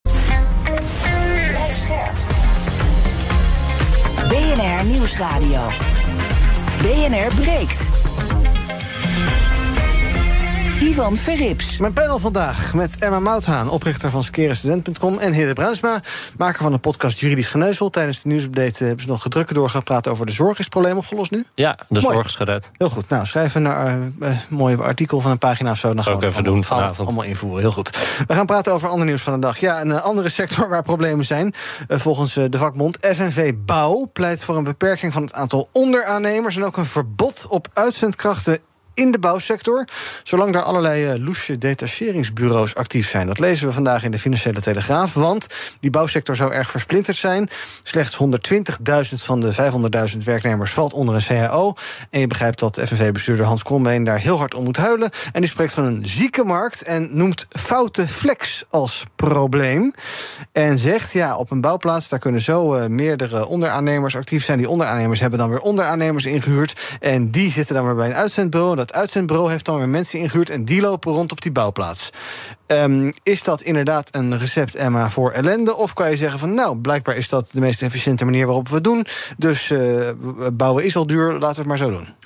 B N R Nieuwsradio. B N R Breekt. Ivan Verrips. Mijn panel vandaag met Emma Mouthaan, oprichter van skerestudent punt com... en Hidde Bruinsma, maker van de podcast Juridisch Geneuzel. Tijdens de nieuwsupdate hebben ze nog gedrukken doorgepraat over de zorg. Is het probleem opgelost nu? Ja, de Mooi. Zorg is gered. Heel goed. Nou, schrijven naar een uh, mooi artikel van een pagina of zo. Dan gaan we het even allemaal, doen vanavond. Allemaal invoeren. Heel goed. We gaan praten over ander nieuws van de dag. Ja, een uh, andere sector waar problemen zijn. Uh, volgens uh, de vakbond F N V Bouw pleit voor een beperking van het aantal onderaannemers en ook een verbod op uitzendkrachten in de bouwsector, zolang daar allerlei uh, loesje detacheringsbureaus actief zijn. Dat lezen we vandaag in de Financiële Telegraaf, want die bouwsector zou erg versplinterd zijn. Slechts honderdtwintigduizend van de vijfhonderdduizend werknemers valt onder een C A O. En je begrijpt dat F N V-bestuurder Hans Krombeen daar heel hard om moet huilen. En die spreekt van een zieke markt en noemt foute flex als probleem. En zegt, ja, op een bouwplaats, daar kunnen zo uh, meerdere onderaannemers actief zijn. Die onderaannemers hebben dan weer onderaannemers ingehuurd. En die zitten dan weer bij een uitzendbureau. Dat uitzendbureau heeft dan weer mensen ingehuurd en die lopen rond op die bouwplaats. Um, is dat inderdaad een recept, Emma, voor ellende? Of kan je zeggen van, nou, blijkbaar is dat de meest efficiënte manier waarop we het doen. Dus uh, bouwen is al duur, laten we het maar zo doen.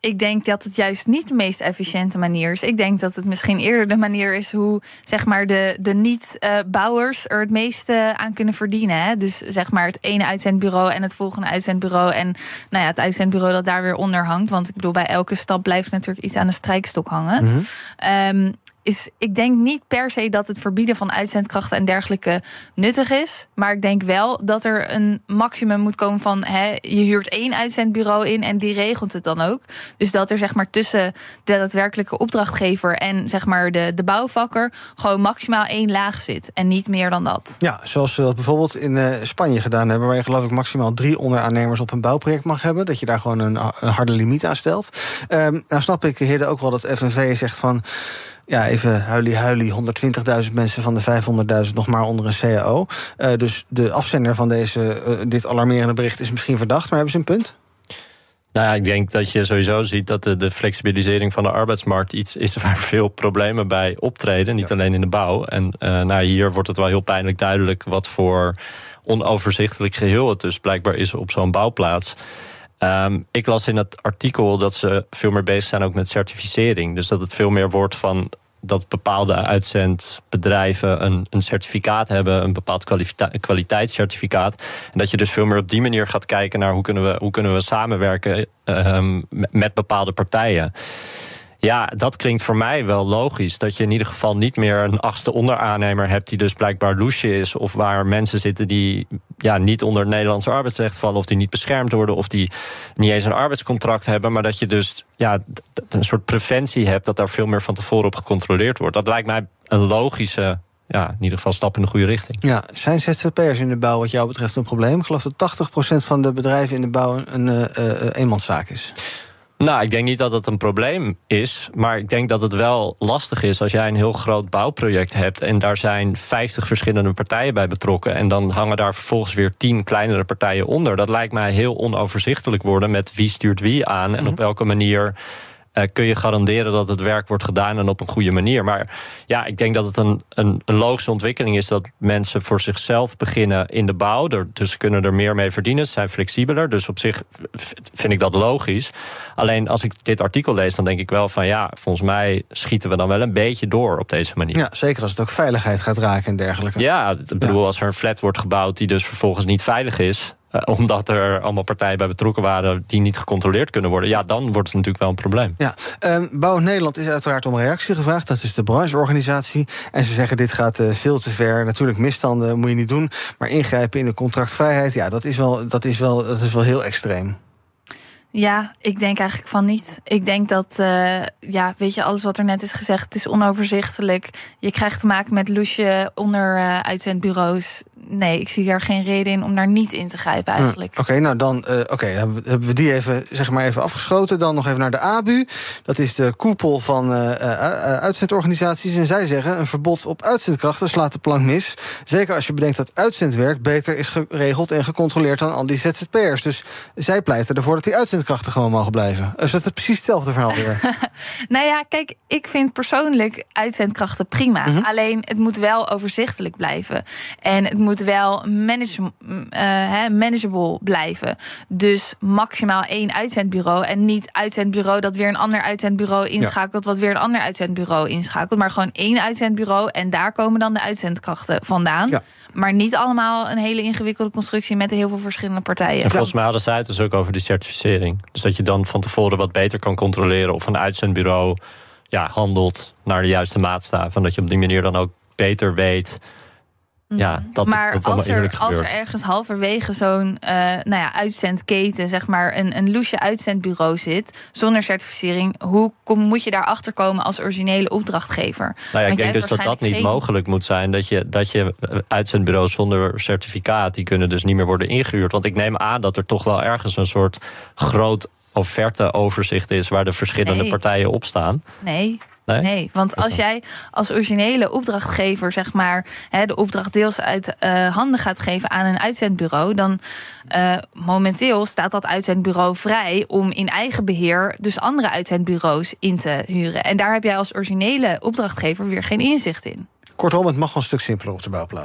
Ik denk dat het juist niet de meest efficiënte manier is. Ik denk dat het misschien eerder de manier is hoe zeg maar, de, de niet-bouwers er het meeste aan kunnen verdienen. Hè? Dus zeg maar het ene uitzendbureau en het volgende uitzendbureau. En nou ja, het uitzendbureau dat daar weer onder hangt. Want ik bedoel, bij elke stap blijft natuurlijk iets aan de strijkstok hangen. Mm-hmm. Um, Is, ik denk niet per se dat het verbieden van uitzendkrachten en dergelijke nuttig is. Maar ik denk wel dat er een maximum moet komen van... Hè, je huurt één uitzendbureau in en die regelt het dan ook. Dus dat er zeg maar tussen de daadwerkelijke opdrachtgever... en zeg maar de, de bouwvakker gewoon maximaal één laag zit. En niet meer dan dat. Ja, zoals ze dat bijvoorbeeld in uh, Spanje gedaan hebben... waar je geloof ik maximaal drie onderaannemers op een bouwproject mag hebben. Dat je daar gewoon een, een harde limiet aan stelt. Um, nou snap ik, Hidde, ook wel dat F N V zegt van... Ja, even huilie-huilie, honderdtwintigduizend mensen van de vijfhonderdduizend nog maar onder een C A O. Uh, dus de afzender van deze, uh, dit alarmerende bericht is misschien verdacht, maar hebben ze een punt? Nou ja, ik denk dat je sowieso ziet dat de, de flexibilisering van de arbeidsmarkt iets is waar veel problemen bij optreden. Niet ja. alleen in de bouw. En uh, nou, hier wordt het wel heel pijnlijk duidelijk wat voor onoverzichtelijk geheel het dus blijkbaar is op zo'n bouwplaats. Um, ik las in het artikel dat ze veel meer bezig zijn ook met certificering. Dus dat het veel meer wordt van dat bepaalde uitzendbedrijven een, een certificaat hebben, een bepaald kwalita- kwaliteitscertificaat. En dat je dus veel meer op die manier gaat kijken naar hoe kunnen we, hoe kunnen we samenwerken um, met bepaalde partijen. Ja, dat klinkt voor mij wel logisch. Dat je in ieder geval niet meer een achtste onderaannemer hebt die dus blijkbaar loesje is. Of waar mensen zitten die ja, niet onder het Nederlandse arbeidsrecht vallen. Of die niet beschermd worden. Of die niet eens een arbeidscontract hebben. Maar dat je dus ja, een soort preventie hebt. Dat daar veel meer van tevoren op gecontroleerd wordt. Dat lijkt mij een logische, ja, in ieder geval stap in de goede richting. Ja, zijn Z Z P'ers in de bouw wat jou betreft een probleem? Ik geloof dat tachtig procent van de bedrijven in de bouw een uh, uh, eenmanszaak is. Nou, ik denk niet dat het een probleem is. Maar ik denk dat het wel lastig is als jij een heel groot bouwproject hebt en daar zijn vijftig verschillende partijen bij betrokken. En dan hangen daar vervolgens weer tien kleinere partijen onder. Dat lijkt mij heel onoverzichtelijk worden met wie stuurt wie aan en mm-hmm. op welke manier Uh, kun je garanderen dat het werk wordt gedaan en op een goede manier. Maar ja, ik denk dat het een, een, een logische ontwikkeling is dat mensen voor zichzelf beginnen in de bouw. Er, dus ze kunnen er meer mee verdienen, ze zijn flexibeler. Dus op zich vind ik dat logisch. Alleen als ik dit artikel lees, dan denk ik wel van ja, volgens mij schieten we dan wel een beetje door op deze manier. Ja, zeker als het ook veiligheid gaat raken en dergelijke. Ja, ik bedoel, ja. als er een flat wordt gebouwd die dus vervolgens niet veilig is, omdat er allemaal partijen bij betrokken waren die niet gecontroleerd kunnen worden, ja, dan wordt het natuurlijk wel een probleem. Ja, um, Bouw Nederland is uiteraard om reactie gevraagd. Dat is de brancheorganisatie. En ze zeggen dit gaat uh, veel te ver. Natuurlijk, misstanden moet je niet doen. Maar ingrijpen in de contractvrijheid, ja, dat is wel, dat is wel, dat is wel heel extreem. Ja, ik denk eigenlijk van niet. Ik denk dat, uh, ja, weet je, alles wat er net is gezegd, het is onoverzichtelijk. Je krijgt te maken met loesje onder uh, uitzendbureaus. Nee, ik zie daar geen reden in om daar niet in te grijpen eigenlijk. Oké, okay, nou dan, uh, oké, okay, dan hebben we die even, zeg maar even afgeschoten. Dan nog even naar de A B U. Dat is de koepel van uh, uh, uitzendorganisaties. En zij zeggen, een verbod op uitzendkrachten slaat de plank mis. Zeker als je bedenkt dat uitzendwerk beter is geregeld en gecontroleerd dan al die Z Z P'ers. Dus zij pleiten ervoor dat die uitzendkrachten gewoon mogen blijven. Dus dat is precies hetzelfde verhaal weer. Nou ja, kijk, ik vind persoonlijk uitzendkrachten prima. Mm-hmm. Alleen, het moet wel overzichtelijk blijven. En het moet wel manage, uh, manageable blijven. Dus maximaal één uitzendbureau. En niet uitzendbureau dat weer een ander uitzendbureau inschakelt, ja. wat weer een ander uitzendbureau inschakelt. Maar gewoon één uitzendbureau. En daar komen dan de uitzendkrachten vandaan. Ja. Maar niet allemaal een hele ingewikkelde constructie met heel veel verschillende partijen. En volgens mij hadden zij het dus ook over die certificering. Dus dat je dan van tevoren wat beter kan controleren of een uitzendbureau ja, handelt naar de juiste maatstaven. En dat je op die manier dan ook beter weet. Ja, dat, maar dat als, er, als er ergens halverwege zo'n uh, nou ja, uitzendketen, zeg maar, een, een loesje uitzendbureau zit, zonder certificering, hoe kom, moet je daarachter komen als originele opdrachtgever? Nou ja, ik denk dus dat dat niet geen... mogelijk moet zijn. Dat je, dat je uitzendbureaus zonder certificaat, die kunnen dus niet meer worden ingehuurd. Want ik neem aan dat er toch wel ergens een soort groot offerte-overzicht is waar de verschillende nee. partijen op staan. Nee. Nee? nee, want als jij als originele opdrachtgever, zeg maar, he, de opdracht deels uit uh, handen gaat geven aan een uitzendbureau, dan uh, momenteel staat dat uitzendbureau vrij om in eigen beheer dus andere uitzendbureaus in te huren. En daar heb jij als originele opdrachtgever weer geen inzicht in. Kortom, het mag wel een stuk simpeler op de bouwplaats. Ja.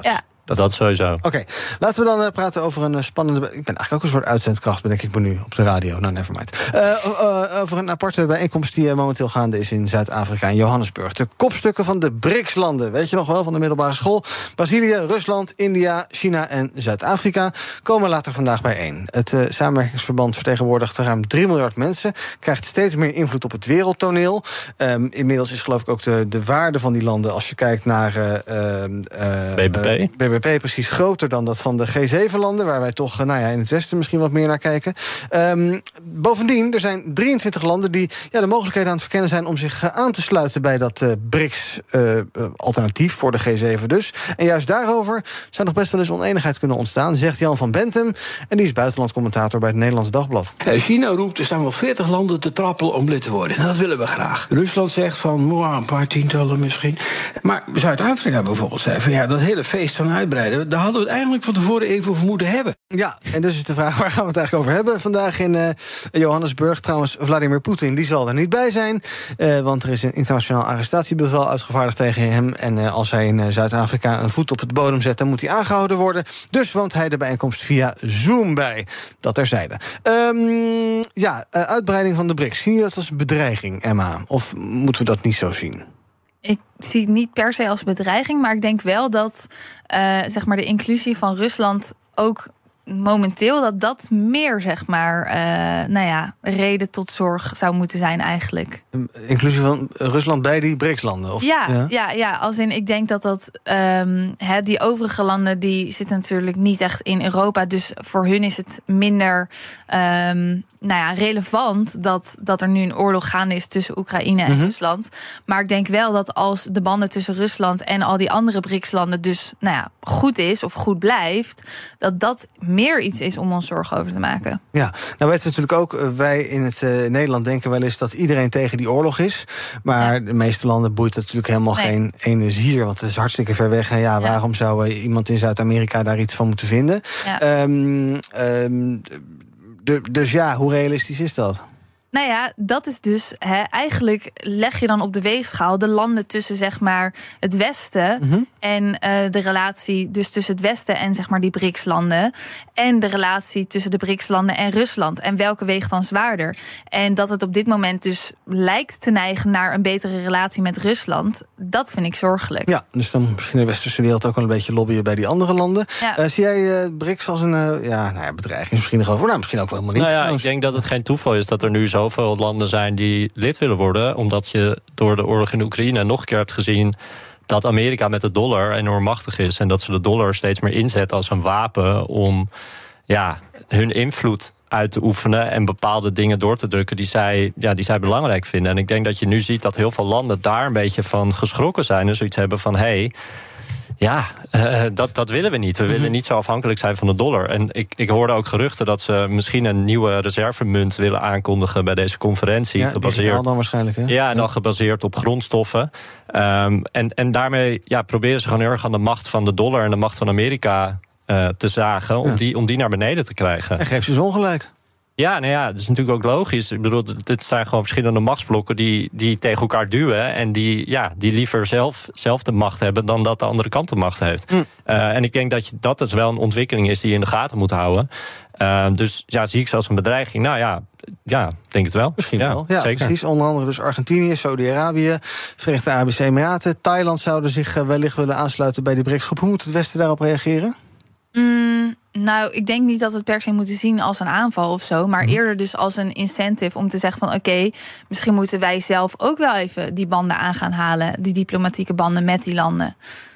Dat, dat sowieso. Oké, okay. Laten we dan uh, praten over een uh, spannende... Ik ben eigenlijk ook een soort uitzendkracht, bedenk ik me nu, op de radio. Nou, nevermind. Uh, uh, over een aparte bijeenkomst die uh, momenteel gaande is in Zuid-Afrika, in Johannesburg. De kopstukken van de B R I C S-landen, weet je nog wel, van de middelbare school. Brazilië, Rusland, India, China en Zuid-Afrika komen later vandaag bijeen. Het uh, samenwerkingsverband vertegenwoordigt ruim drie miljard mensen, krijgt steeds meer invloed op het wereldtoneel. Um, inmiddels is geloof ik ook de, de waarde van die landen, als je kijkt naar uh, uh, B B P. Uh, B B P precies groter dan dat van de G zeven landen, waar wij toch uh, nou ja, in het Westen misschien wat meer naar kijken. Um, bovendien, er zijn drieëntwintig landen die ja, de mogelijkheden aan het verkennen zijn om zich uh, aan te sluiten bij dat uh, B R I C S-alternatief uh, uh, voor de G zeven dus. En juist daarover zou nog best wel eens oneenigheid kunnen ontstaan, zegt Jan van Bentem. En die is buitenlandcommentator bij het Nederlands Dagblad. China roept, er staan wel veertig landen te trappelen om lid te worden. En dat willen we graag. Rusland zegt van, wow, een paar tientallen misschien. Maar Zuid-Afrika bijvoorbeeld zei van, ja, dat hele feest van uitbreiden, daar hadden we het eigenlijk van tevoren even over moeten hebben. Ja, en dus is de vraag, waar gaan we het eigenlijk over hebben vandaag in uh, Johannesburg? Trouwens, Vladimir Poetin, die zal er niet bij zijn. Uh, want er is een internationaal arrestatiebevel uitgevaardigd tegen hem. En uh, als hij in uh, Zuid-Afrika een voet op het bodem zet, dan moet hij aangehouden worden. Dus woont hij de bijeenkomst via Zoom bij. Dat terzijde. Um, ja, uh, uitbreiding van de B R I C S. Zien jullie dat als bedreiging, Emma? Of moeten we dat niet zo zien? Ik zie het niet per se als bedreiging, maar ik denk wel dat uh, zeg maar de inclusie van Rusland ook momenteel dat dat meer, zeg maar, uh, nou ja, reden tot zorg zou moeten zijn eigenlijk. Inclusie van Rusland bij die B R I C S-landen? Of, ja, ja, ja, ja, als in, ik denk dat dat um, he, die overige landen die zitten natuurlijk niet echt in Europa, dus voor hun is het minder um, nou ja, relevant dat, dat er nu een oorlog gaande is tussen Oekraïne en mm-hmm. Rusland. Maar ik denk wel dat als de banden tussen Rusland en al die andere B R I C S-landen dus nou ja, goed is of goed blijft, dat dat meer iets is om ons zorgen over te maken. Ja, nou weten we natuurlijk ook, wij in het uh, Nederland denken wel eens dat iedereen tegen die oorlog is. Maar ja. de meeste landen boeit het natuurlijk helemaal nee. geen ene zier, want het is hartstikke ver weg. En ja, ja. waarom zou uh, iemand in Zuid-Amerika daar iets van moeten vinden? Ja. Um, um, de, dus ja, hoe realistisch is dat? Nou ja, dat is dus, he, eigenlijk leg je dan op de weegschaal de landen tussen, zeg maar, het Westen mm-hmm. en uh, de relatie dus tussen het Westen en, zeg maar, die B R I C S-landen en de relatie tussen de B R I C S-landen en Rusland. En welke weegt dan zwaarder? En dat het op dit moment dus lijkt te neigen naar een betere relatie met Rusland, dat vind ik zorgelijk. Ja, dus dan misschien de westerse wereld ook wel een beetje lobbyen bij die andere landen. Ja. Uh, zie jij uh, B R I C S als een uh, ja, nou ja, bedreiging? Misschien nog over, nou, misschien ook wel helemaal niet. Nou ja, ik denk dat het geen toeval is dat er nu zo zoveel landen zijn die lid willen worden, omdat je door de oorlog in Oekraïne nog een keer hebt gezien dat Amerika met de dollar enorm machtig is en dat ze de dollar steeds meer inzetten als een wapen om ja, hun invloed uit te oefenen en bepaalde dingen door te drukken die zij, ja, die zij belangrijk vinden. En ik denk dat je nu ziet dat heel veel landen daar een beetje van geschrokken zijn en zoiets hebben van, hé, hey, ja, uh, dat, dat willen we niet. We willen niet zo afhankelijk zijn van de dollar. En ik, ik hoorde ook geruchten dat ze misschien een nieuwe reservemunt willen aankondigen bij deze conferentie. Ja, gebaseerd dan waarschijnlijk. Hè? Ja, en dan gebaseerd op grondstoffen. Um, en, en daarmee ja, proberen ze gewoon heel erg aan de macht van de dollar en de macht van Amerika uh, te zagen om, ja. die, om die naar beneden te krijgen. En geef ze ze ongelijk. Ja, nou ja, dat is natuurlijk ook logisch. Ik bedoel, dit zijn gewoon verschillende machtsblokken die, die tegen elkaar duwen en die, ja, die liever zelf, zelf de macht hebben dan dat de andere kant de macht heeft. Mm. Uh, en ik denk dat je, dat dus wel een ontwikkeling is die je in de gaten moet houden. Uh, dus ja, zie ik ze als een bedreiging? Nou ja, ja, denk het wel. Misschien ja, wel. Ja, zeker. Precies. Onder andere dus Argentinië, Saudi-Arabië, Verenigde Arabische Emiraten, Thailand zouden zich wellicht willen aansluiten bij die B R I C S-groep. Hoe moet het Westen daarop reageren? Mm, nou, ik denk niet dat we het per se moeten zien als een aanval of zo, maar eerder dus als een incentive om te zeggen van oké, okay, misschien moeten wij zelf ook wel even die banden aan gaan halen, die diplomatieke banden met die landen.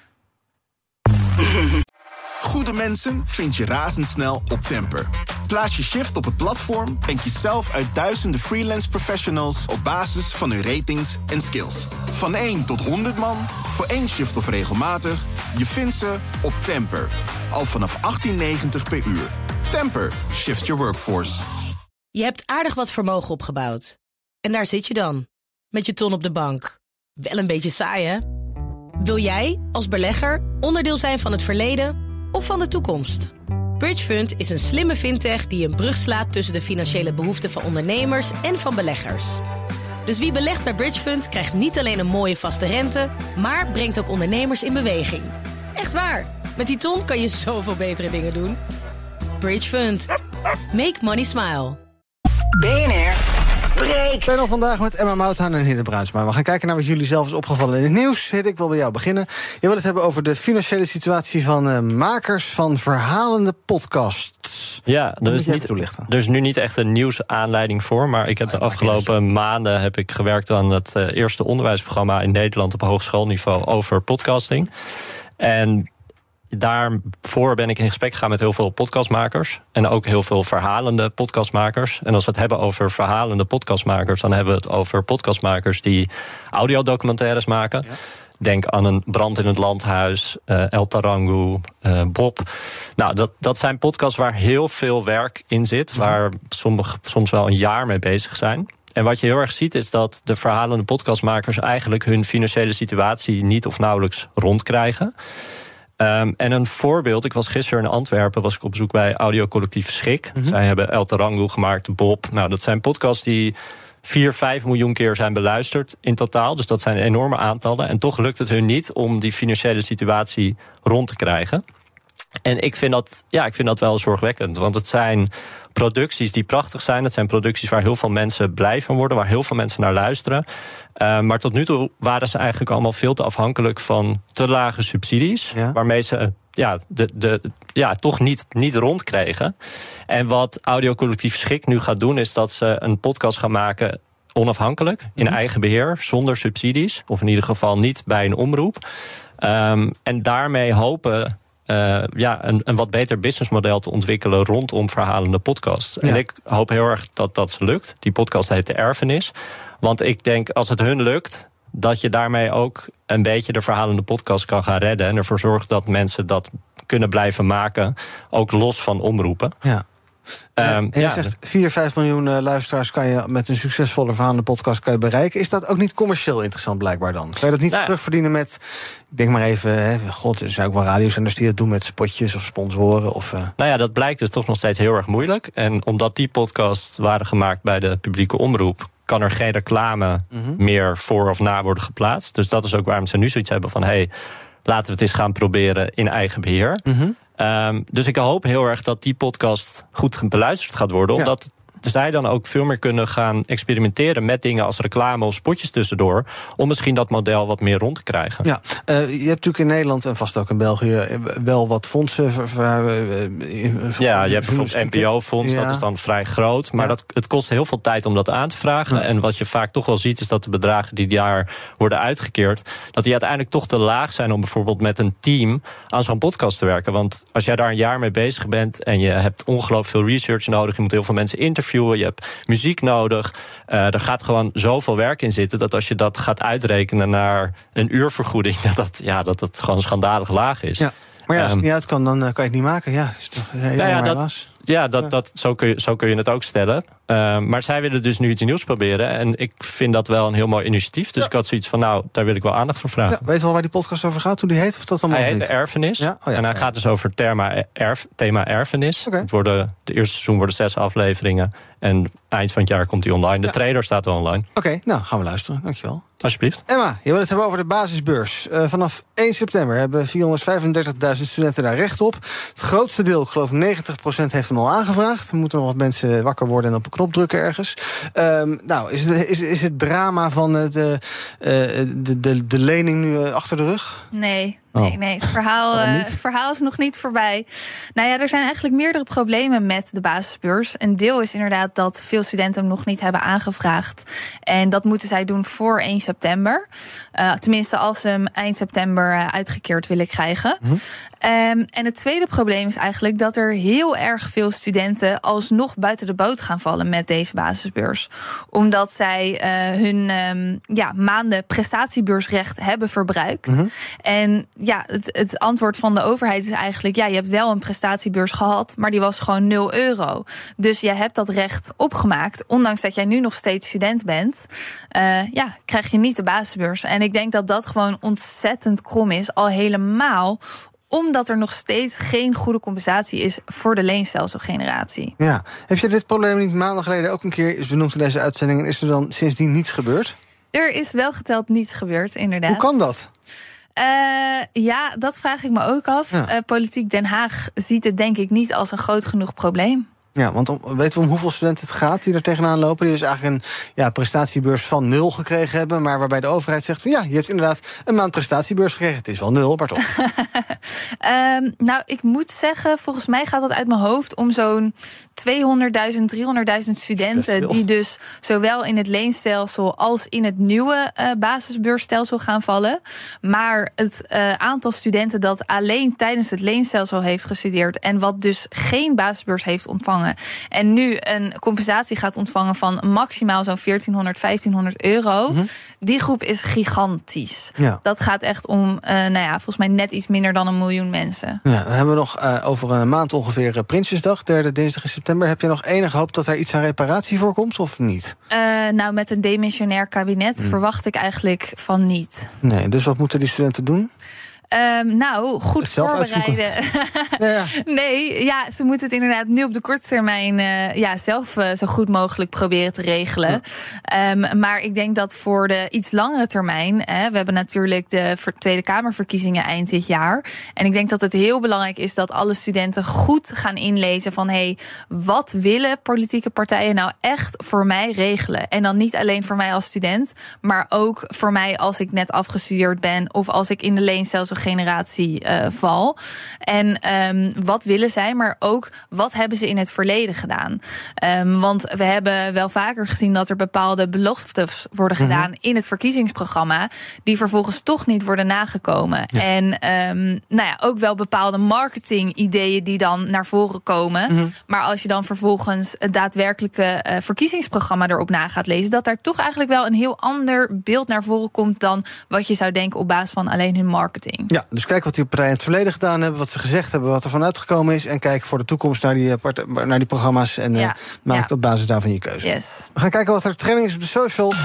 Goede mensen vind je razendsnel op Temper. Plaats je shift op het platform en kies zelf uit duizenden freelance professionals op basis van hun ratings en skills. Van één tot honderd man, voor één shift of regelmatig, je vindt ze op Temper. Al vanaf achttien negentig per uur. Temper, shift your workforce. Je hebt aardig wat vermogen opgebouwd. En daar zit je dan, met je ton op de bank. Wel een beetje saai, hè? Wil jij, als belegger, onderdeel zijn van het verleden of van de toekomst? Bridgefund is een slimme fintech die een brug slaat tussen de financiële behoeften van ondernemers en van beleggers. Dus wie belegt bij Bridgefund krijgt niet alleen een mooie vaste rente, maar brengt ook ondernemers in beweging. Echt waar! Met die ton kan je zoveel betere dingen doen. Bridge Fund. Make money smile. B N R Breek. Panel vandaag met Emma Mouthaan en Hidde Bruinsma. We gaan kijken naar wat jullie zelf is opgevallen in het nieuws. Hidde, ik wil bij jou beginnen. Je wil het hebben over de financiële situatie van uh, makers van verhalende podcasts. Ja, er is, niet, er is nu niet echt een nieuwsaanleiding voor. Maar ik heb de afgelopen maanden heb ik gewerkt aan het uh, eerste onderwijsprogramma in Nederland op hogeschoolniveau over podcasting. En daarvoor ben ik in gesprek gegaan met heel veel podcastmakers. En ook heel veel verhalende podcastmakers. En als we het hebben over verhalende podcastmakers, dan hebben we het over podcastmakers die audiodocumentaires maken. Ja. Denk aan een Brand in het Landhuis, uh, El Tarangu, uh, Bob. Nou, dat, dat zijn podcasts waar heel veel werk in zit. Ja. Waar sommige, soms wel een jaar mee bezig zijn. En wat je heel erg ziet is dat de verhalende podcastmakers eigenlijk hun financiële situatie niet of nauwelijks rondkrijgen. Um, en een voorbeeld, ik was gisteren in Antwerpen, was ik op bezoek bij audiocollectief Schik. Mm-hmm. Zij hebben El Tarangu gemaakt, Bob. Nou, dat zijn podcasts die vier, vijf miljoen keer zijn beluisterd in totaal. Dus dat zijn enorme aantallen. En toch lukt het hun niet om die financiële situatie rond te krijgen. En ik vind dat, ja, ik vind dat wel zorgwekkend. Want het zijn producties die prachtig zijn. Het zijn producties waar heel veel mensen blij van worden, waar heel veel mensen naar luisteren. Uh, maar tot nu toe waren ze eigenlijk allemaal veel te afhankelijk van te lage subsidies. Ja. Waarmee ze ja, de, de, ja, toch niet, niet rondkregen. En wat audiocollectief Schik nu gaat doen, is dat ze een podcast gaan maken onafhankelijk, in eigen beheer, zonder subsidies. Of in ieder geval niet bij een omroep. Um, en daarmee hopen Uh, ja, een, een wat beter businessmodel te ontwikkelen rondom verhalende podcasts. Ja. En ik hoop heel erg dat dat lukt. Die podcast heet De Erfenis. Want ik denk, als het hun lukt, dat je daarmee ook een beetje de verhalende podcast kan gaan redden. En ervoor zorgt dat mensen dat kunnen blijven maken, ook los van omroepen. Ja. Um, en je ja. zegt vier, vijf miljoen uh, luisteraars kan je met een succesvolle verhalende podcast kan je bereiken. Is dat ook niet commercieel interessant blijkbaar dan? Kan je dat niet nou, terugverdienen met, ik denk maar even, hè, god, er zijn ook wel radiozenders die dat doen met spotjes of sponsoren? Of, uh... Nou ja, dat blijkt dus toch nog steeds heel erg moeilijk. En omdat die podcasts waren gemaakt bij de publieke omroep, kan er geen reclame mm-hmm. meer voor of na worden geplaatst. Dus dat is ook waarom ze nu zoiets hebben van, hé, hey, laten we het eens gaan proberen in eigen beheer. Mm-hmm. Um, dus ik hoop heel erg dat die podcast goed beluisterd gaat worden. Omdat ja. zij dan ook veel meer kunnen gaan experimenteren met dingen als reclame of spotjes tussendoor. Om misschien dat model wat meer rond te krijgen. Ja, uh, je hebt natuurlijk in Nederland en vast ook in België wel wat fondsen. Voor, voor, uh, ja, je hebt bijvoorbeeld N P O-fonds, ja. dat is dan vrij groot. Maar ja. dat, het kost heel veel tijd om dat aan te vragen. Ja. En wat je vaak toch wel ziet is dat de bedragen die jaar worden uitgekeerd, dat die uiteindelijk toch te laag zijn om bijvoorbeeld met een team aan zo'n podcast te werken. Want als jij daar een jaar mee bezig bent en je hebt ongelooflijk veel research nodig, je moet heel veel mensen interviewen, je hebt muziek nodig, uh, er gaat gewoon zoveel werk in zitten dat als je dat gaat uitrekenen naar een uurvergoeding, dat dat, ja, dat het gewoon schandalig laag is. Ja. Maar ja, als het um, niet uit kan, dan uh, kan je het niet maken. Ja, is toch heel nou ja, dat, ja, dat, dat, zo, kun je, zo kun je het ook stellen. Uh, maar zij willen dus nu iets nieuws proberen. En ik vind dat wel een heel mooi initiatief. Dus ja. ik had zoiets van, nou, daar wil ik wel aandacht voor vragen. Ja, weet je wel waar die podcast over gaat, hoe die heet? Of dat allemaal hij heet niet? De Erfenis. Ja? Oh ja, en hij ja. gaat dus over thema, erf, thema erfenis. Okay. Het worden, de eerste seizoen worden zes afleveringen. En eind van het jaar komt hij online. De ja. trailer staat wel online. Oké, okay, nou, gaan we luisteren. Dankjewel. Alsjeblieft. Emma, je wil het hebben over de basisbeurs. Uh, vanaf één september hebben vierhonderdvijfendertigduizend studenten daar recht op. Het grootste deel, ik geloof negentig procent, heeft hem al aangevraagd. Er moeten nog wat mensen wakker worden en op een knop drukken ergens. Um, nou, is het, is, is het drama van de, uh, de, de, de lening nu uh, achter de rug? Nee. Nee, nee, het verhaal, uh, het verhaal is nog niet voorbij. Nou ja, er zijn eigenlijk meerdere problemen met de basisbeurs. Een deel is inderdaad dat veel studenten hem nog niet hebben aangevraagd. En dat moeten zij doen voor één september. Uh, tenminste, als ze hem eind september uh, uitgekeerd willen krijgen. Hm. Um, en het tweede probleem is eigenlijk dat er heel erg veel studenten alsnog buiten de boot gaan vallen met deze basisbeurs. Omdat zij uh, hun um, ja, maanden prestatiebeursrecht hebben verbruikt. Hm. En ja, het, het antwoord van de overheid is eigenlijk, ja, je hebt wel een prestatiebeurs gehad, maar die was gewoon nul euro. Dus je hebt dat recht opgemaakt. Ondanks dat jij nu nog steeds student bent, uh, ja, krijg je niet de basisbeurs. En ik denk dat dat gewoon ontzettend krom is, al helemaal omdat er nog steeds geen goede compensatie is voor de leenstelselgeneratie. Ja, heb je dit probleem niet maanden geleden ook een keer is benoemd in deze uitzending en is er dan sindsdien niets gebeurd? Er is wel geteld niets gebeurd, inderdaad. Hoe kan dat? Uh, ja, dat vraag ik me ook af. Ja. Uh, Politiek Den Haag ziet het denk ik niet als een groot genoeg probleem. Ja, want om, weten we om hoeveel studenten het gaat die er tegenaan lopen? Die dus eigenlijk een ja, prestatiebeurs van nul gekregen hebben, maar waarbij de overheid zegt van ja, je hebt inderdaad een maand prestatiebeurs gekregen. Het is wel nul, maar toch. um, nou, ik moet zeggen, volgens mij gaat dat uit mijn hoofd om zo'n tweehonderdduizend, driehonderdduizend studenten die dus zowel in het leenstelsel als in het nieuwe uh, basisbeursstelsel gaan vallen. Maar het uh, aantal studenten dat alleen tijdens het leenstelsel heeft gestudeerd en wat dus geen basisbeurs heeft ontvangen en nu een compensatie gaat ontvangen van maximaal zo'n veertienhonderd, vijftienhonderd euro. Mm-hmm. Die groep is gigantisch. Ja. Dat gaat echt om, uh, nou ja, volgens mij net iets minder dan een miljoen mensen. Ja, dan hebben we nog uh, over een maand ongeveer uh, Prinsjesdag, derde dinsdag in september. Heb je nog enig hoop dat er iets aan reparatie voorkomt of niet? Uh, nou, met een demissionair kabinet mm. verwacht ik eigenlijk van niet. Nee, dus wat moeten die studenten doen? Um, nou, goed voorbereiden. ja, ja. Nee, ja, ze moeten het inderdaad nu op de korte termijn uh, ja, zelf uh, zo goed mogelijk proberen te regelen. Ja. Um, maar ik denk dat voor de iets langere termijn, hè, we hebben natuurlijk de Tweede Kamerverkiezingen eind dit jaar. En ik denk dat het heel belangrijk is dat alle studenten goed gaan inlezen van hé, hey, wat willen politieke partijen nou echt voor mij regelen? En dan niet alleen voor mij als student, maar ook voor mij als ik net afgestudeerd ben of als ik in de leenstelsel generatie uh, val. En um, wat willen zij, maar ook wat hebben ze in het verleden gedaan? Um, want we hebben wel vaker gezien dat er bepaalde beloftes worden gedaan mm-hmm. in het verkiezingsprogramma, die vervolgens toch niet worden nagekomen. Ja. En um, nou ja, ook wel bepaalde marketingideeën die dan naar voren komen. Mm-hmm. Maar als je dan vervolgens het daadwerkelijke uh, verkiezingsprogramma erop na gaat lezen, dat daar toch eigenlijk wel een heel ander beeld naar voren komt dan wat je zou denken op basis van alleen hun marketing. Ja, dus kijk wat die partijen in het verleden gedaan hebben, wat ze gezegd hebben, wat er van uitgekomen is, en kijk voor de toekomst naar die, naar die programma's en ja. uh, maak ja. op basis daarvan je keuze. Yes. We gaan kijken wat er trending is op de socials.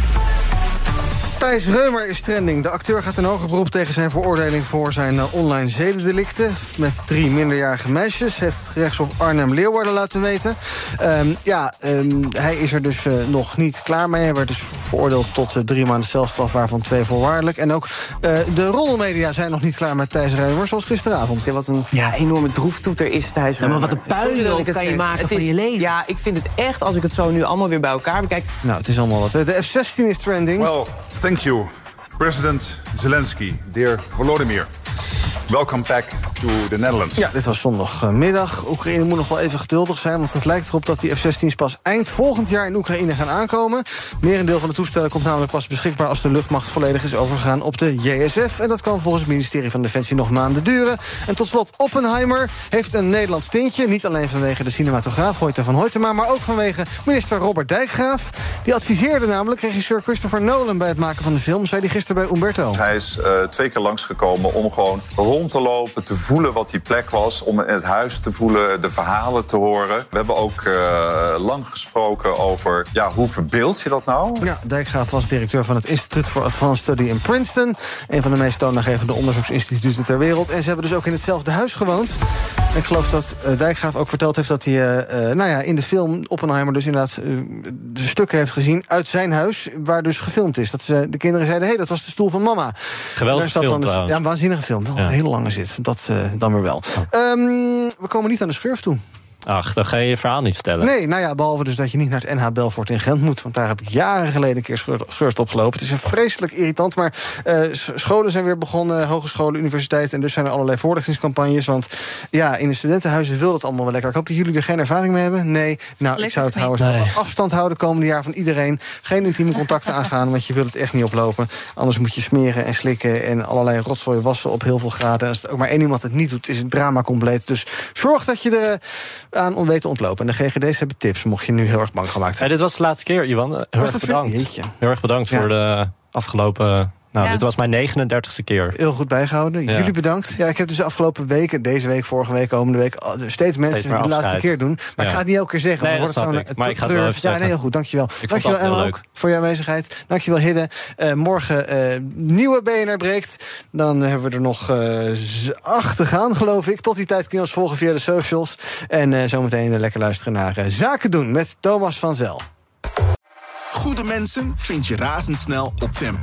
Thijs Reumer is trending. De acteur gaat in hoger beroep tegen zijn veroordeling voor zijn uh, online zedendelicten met drie minderjarige meisjes, heeft het gerechtshof Arnhem-Leeuwarden laten weten. Um, ja, um, hij is er dus uh, nog niet klaar mee. Hij werd dus veroordeeld tot uh, drie maanden celstraf, waarvan twee voorwaardelijk. En ook uh, de roddelmedia zijn nog niet klaar met Thijs Reumer, zoals gisteravond. Ja, wat een ja, enorme droeftoeter is Thijs Reumer. Ja, maar wat een puinhoop kan je maken van je leven. Ja, ik vind het echt, als ik het zo nu allemaal weer bij elkaar bekijk. Nou, het is allemaal wat. De F zestien is trending. Well, thank you, President Zelensky, dear Volodymyr. Welcome back to the Netherlands. Ja, dit was zondagmiddag. Oekraïne moet nog wel even geduldig zijn, want het lijkt erop dat die F zestien's pas eind volgend jaar in Oekraïne gaan aankomen. Merendeel van de toestellen komt namelijk pas beschikbaar als de luchtmacht volledig is overgegaan op de J S F. En dat kan volgens het ministerie van Defensie nog maanden duren. En tot slot, Oppenheimer heeft een Nederlands tintje. Niet alleen vanwege de cinematograaf Hoyte van Hoytema, maar ook vanwege minister Robert Dijkgraaf. Die adviseerde namelijk regisseur Christopher Nolan bij het maken van de film, zei hij gisteren bij Umberto. Hij is uh, twee keer langsgekomen om gewoon rond te lopen, te voelen wat die plek was, om het huis te voelen, de verhalen te horen. We hebben ook uh, lang gesproken over, ja, hoe verbeeld je dat nou? Ja, Dijkgraaf was directeur van het Institute for Advanced Study in Princeton, een van de meest toonaangevende onderzoeksinstituten ter wereld. En ze hebben dus ook in hetzelfde huis gewoond. En ik geloof dat uh, Dijkgraaf ook verteld heeft dat hij uh, uh, nou ja, in de film Oppenheimer dus inderdaad uh, de stukken heeft gezien uit zijn huis, waar dus gefilmd is. Dat ze, de kinderen zeiden, hé, hey, dat was de stoel van mama. Geweldig film dus, ja, een waanzinnige film. Wel ja. Een hele lange zit. Dat uh, dan weer wel. Oh. Um, we komen niet aan de schurf toe. Ach, dan ga je je verhaal niet vertellen. Nee, nou ja, behalve dus dat je niet naar het N H Belfort in Gent moet. Want daar heb ik jaren geleden een keer schurft opgelopen. Het is een vreselijk irritant, maar uh, scholen zijn weer begonnen, hogescholen, universiteiten. En dus zijn er allerlei voorlichtingscampagnes. Want ja, in de studentenhuizen wil het allemaal wel lekker. Ik hoop dat jullie er geen ervaring mee hebben. Nee, nou, Lekker ik zou het trouwens nee. afstand houden komende jaar van iedereen. Geen intieme contacten aangaan, want je wilt het echt niet oplopen. Anders moet je smeren en slikken en allerlei rotzooi wassen op heel veel graden. Als het ook maar één iemand het niet doet, is het drama compleet. Dus zorg dat je er aan onweten te ontlopen. En de G G D's hebben tips, mocht je nu heel erg bang gemaakt zijn. Hey, dit was de laatste keer, Iwan. Heel erg bedankt. Heel erg bedankt ja. voor de afgelopen... Nou, ja. Dit was mijn negenendertigste keer. Heel goed bijgehouden. Ja. Jullie bedankt. Ja, ik heb dus de afgelopen weken, deze week, vorige week, komende week, steeds mensen steeds die de laatste keer doen. Maar ja. ik ga het niet elke keer zeggen. Nee, dat snap ik. Maar ik ga het wel even zeggen. Ja, nee, heel goed. Dankjewel. Ik dankjewel, Emma, ook voor je aanwezigheid. Dankjewel, Hidde. Uh, morgen uh, nieuwe B N R breekt. Dan hebben we er nog uh, acht te gaan, geloof ik. Tot die tijd kun je ons volgen via de socials. En uh, zometeen uh, lekker luisteren naar uh, Zaken doen met Thomas van Zel. Goede mensen vind je razendsnel op Temper.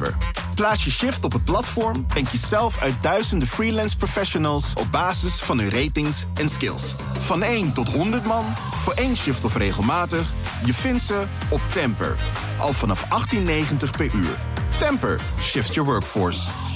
Plaats je shift op het platform en kies zelf uit duizenden freelance professionals op basis van hun ratings en skills. Van één tot honderd man, voor één shift of regelmatig, je vindt ze op Temper. Al vanaf achttien negentig per uur. Temper, shift your workforce.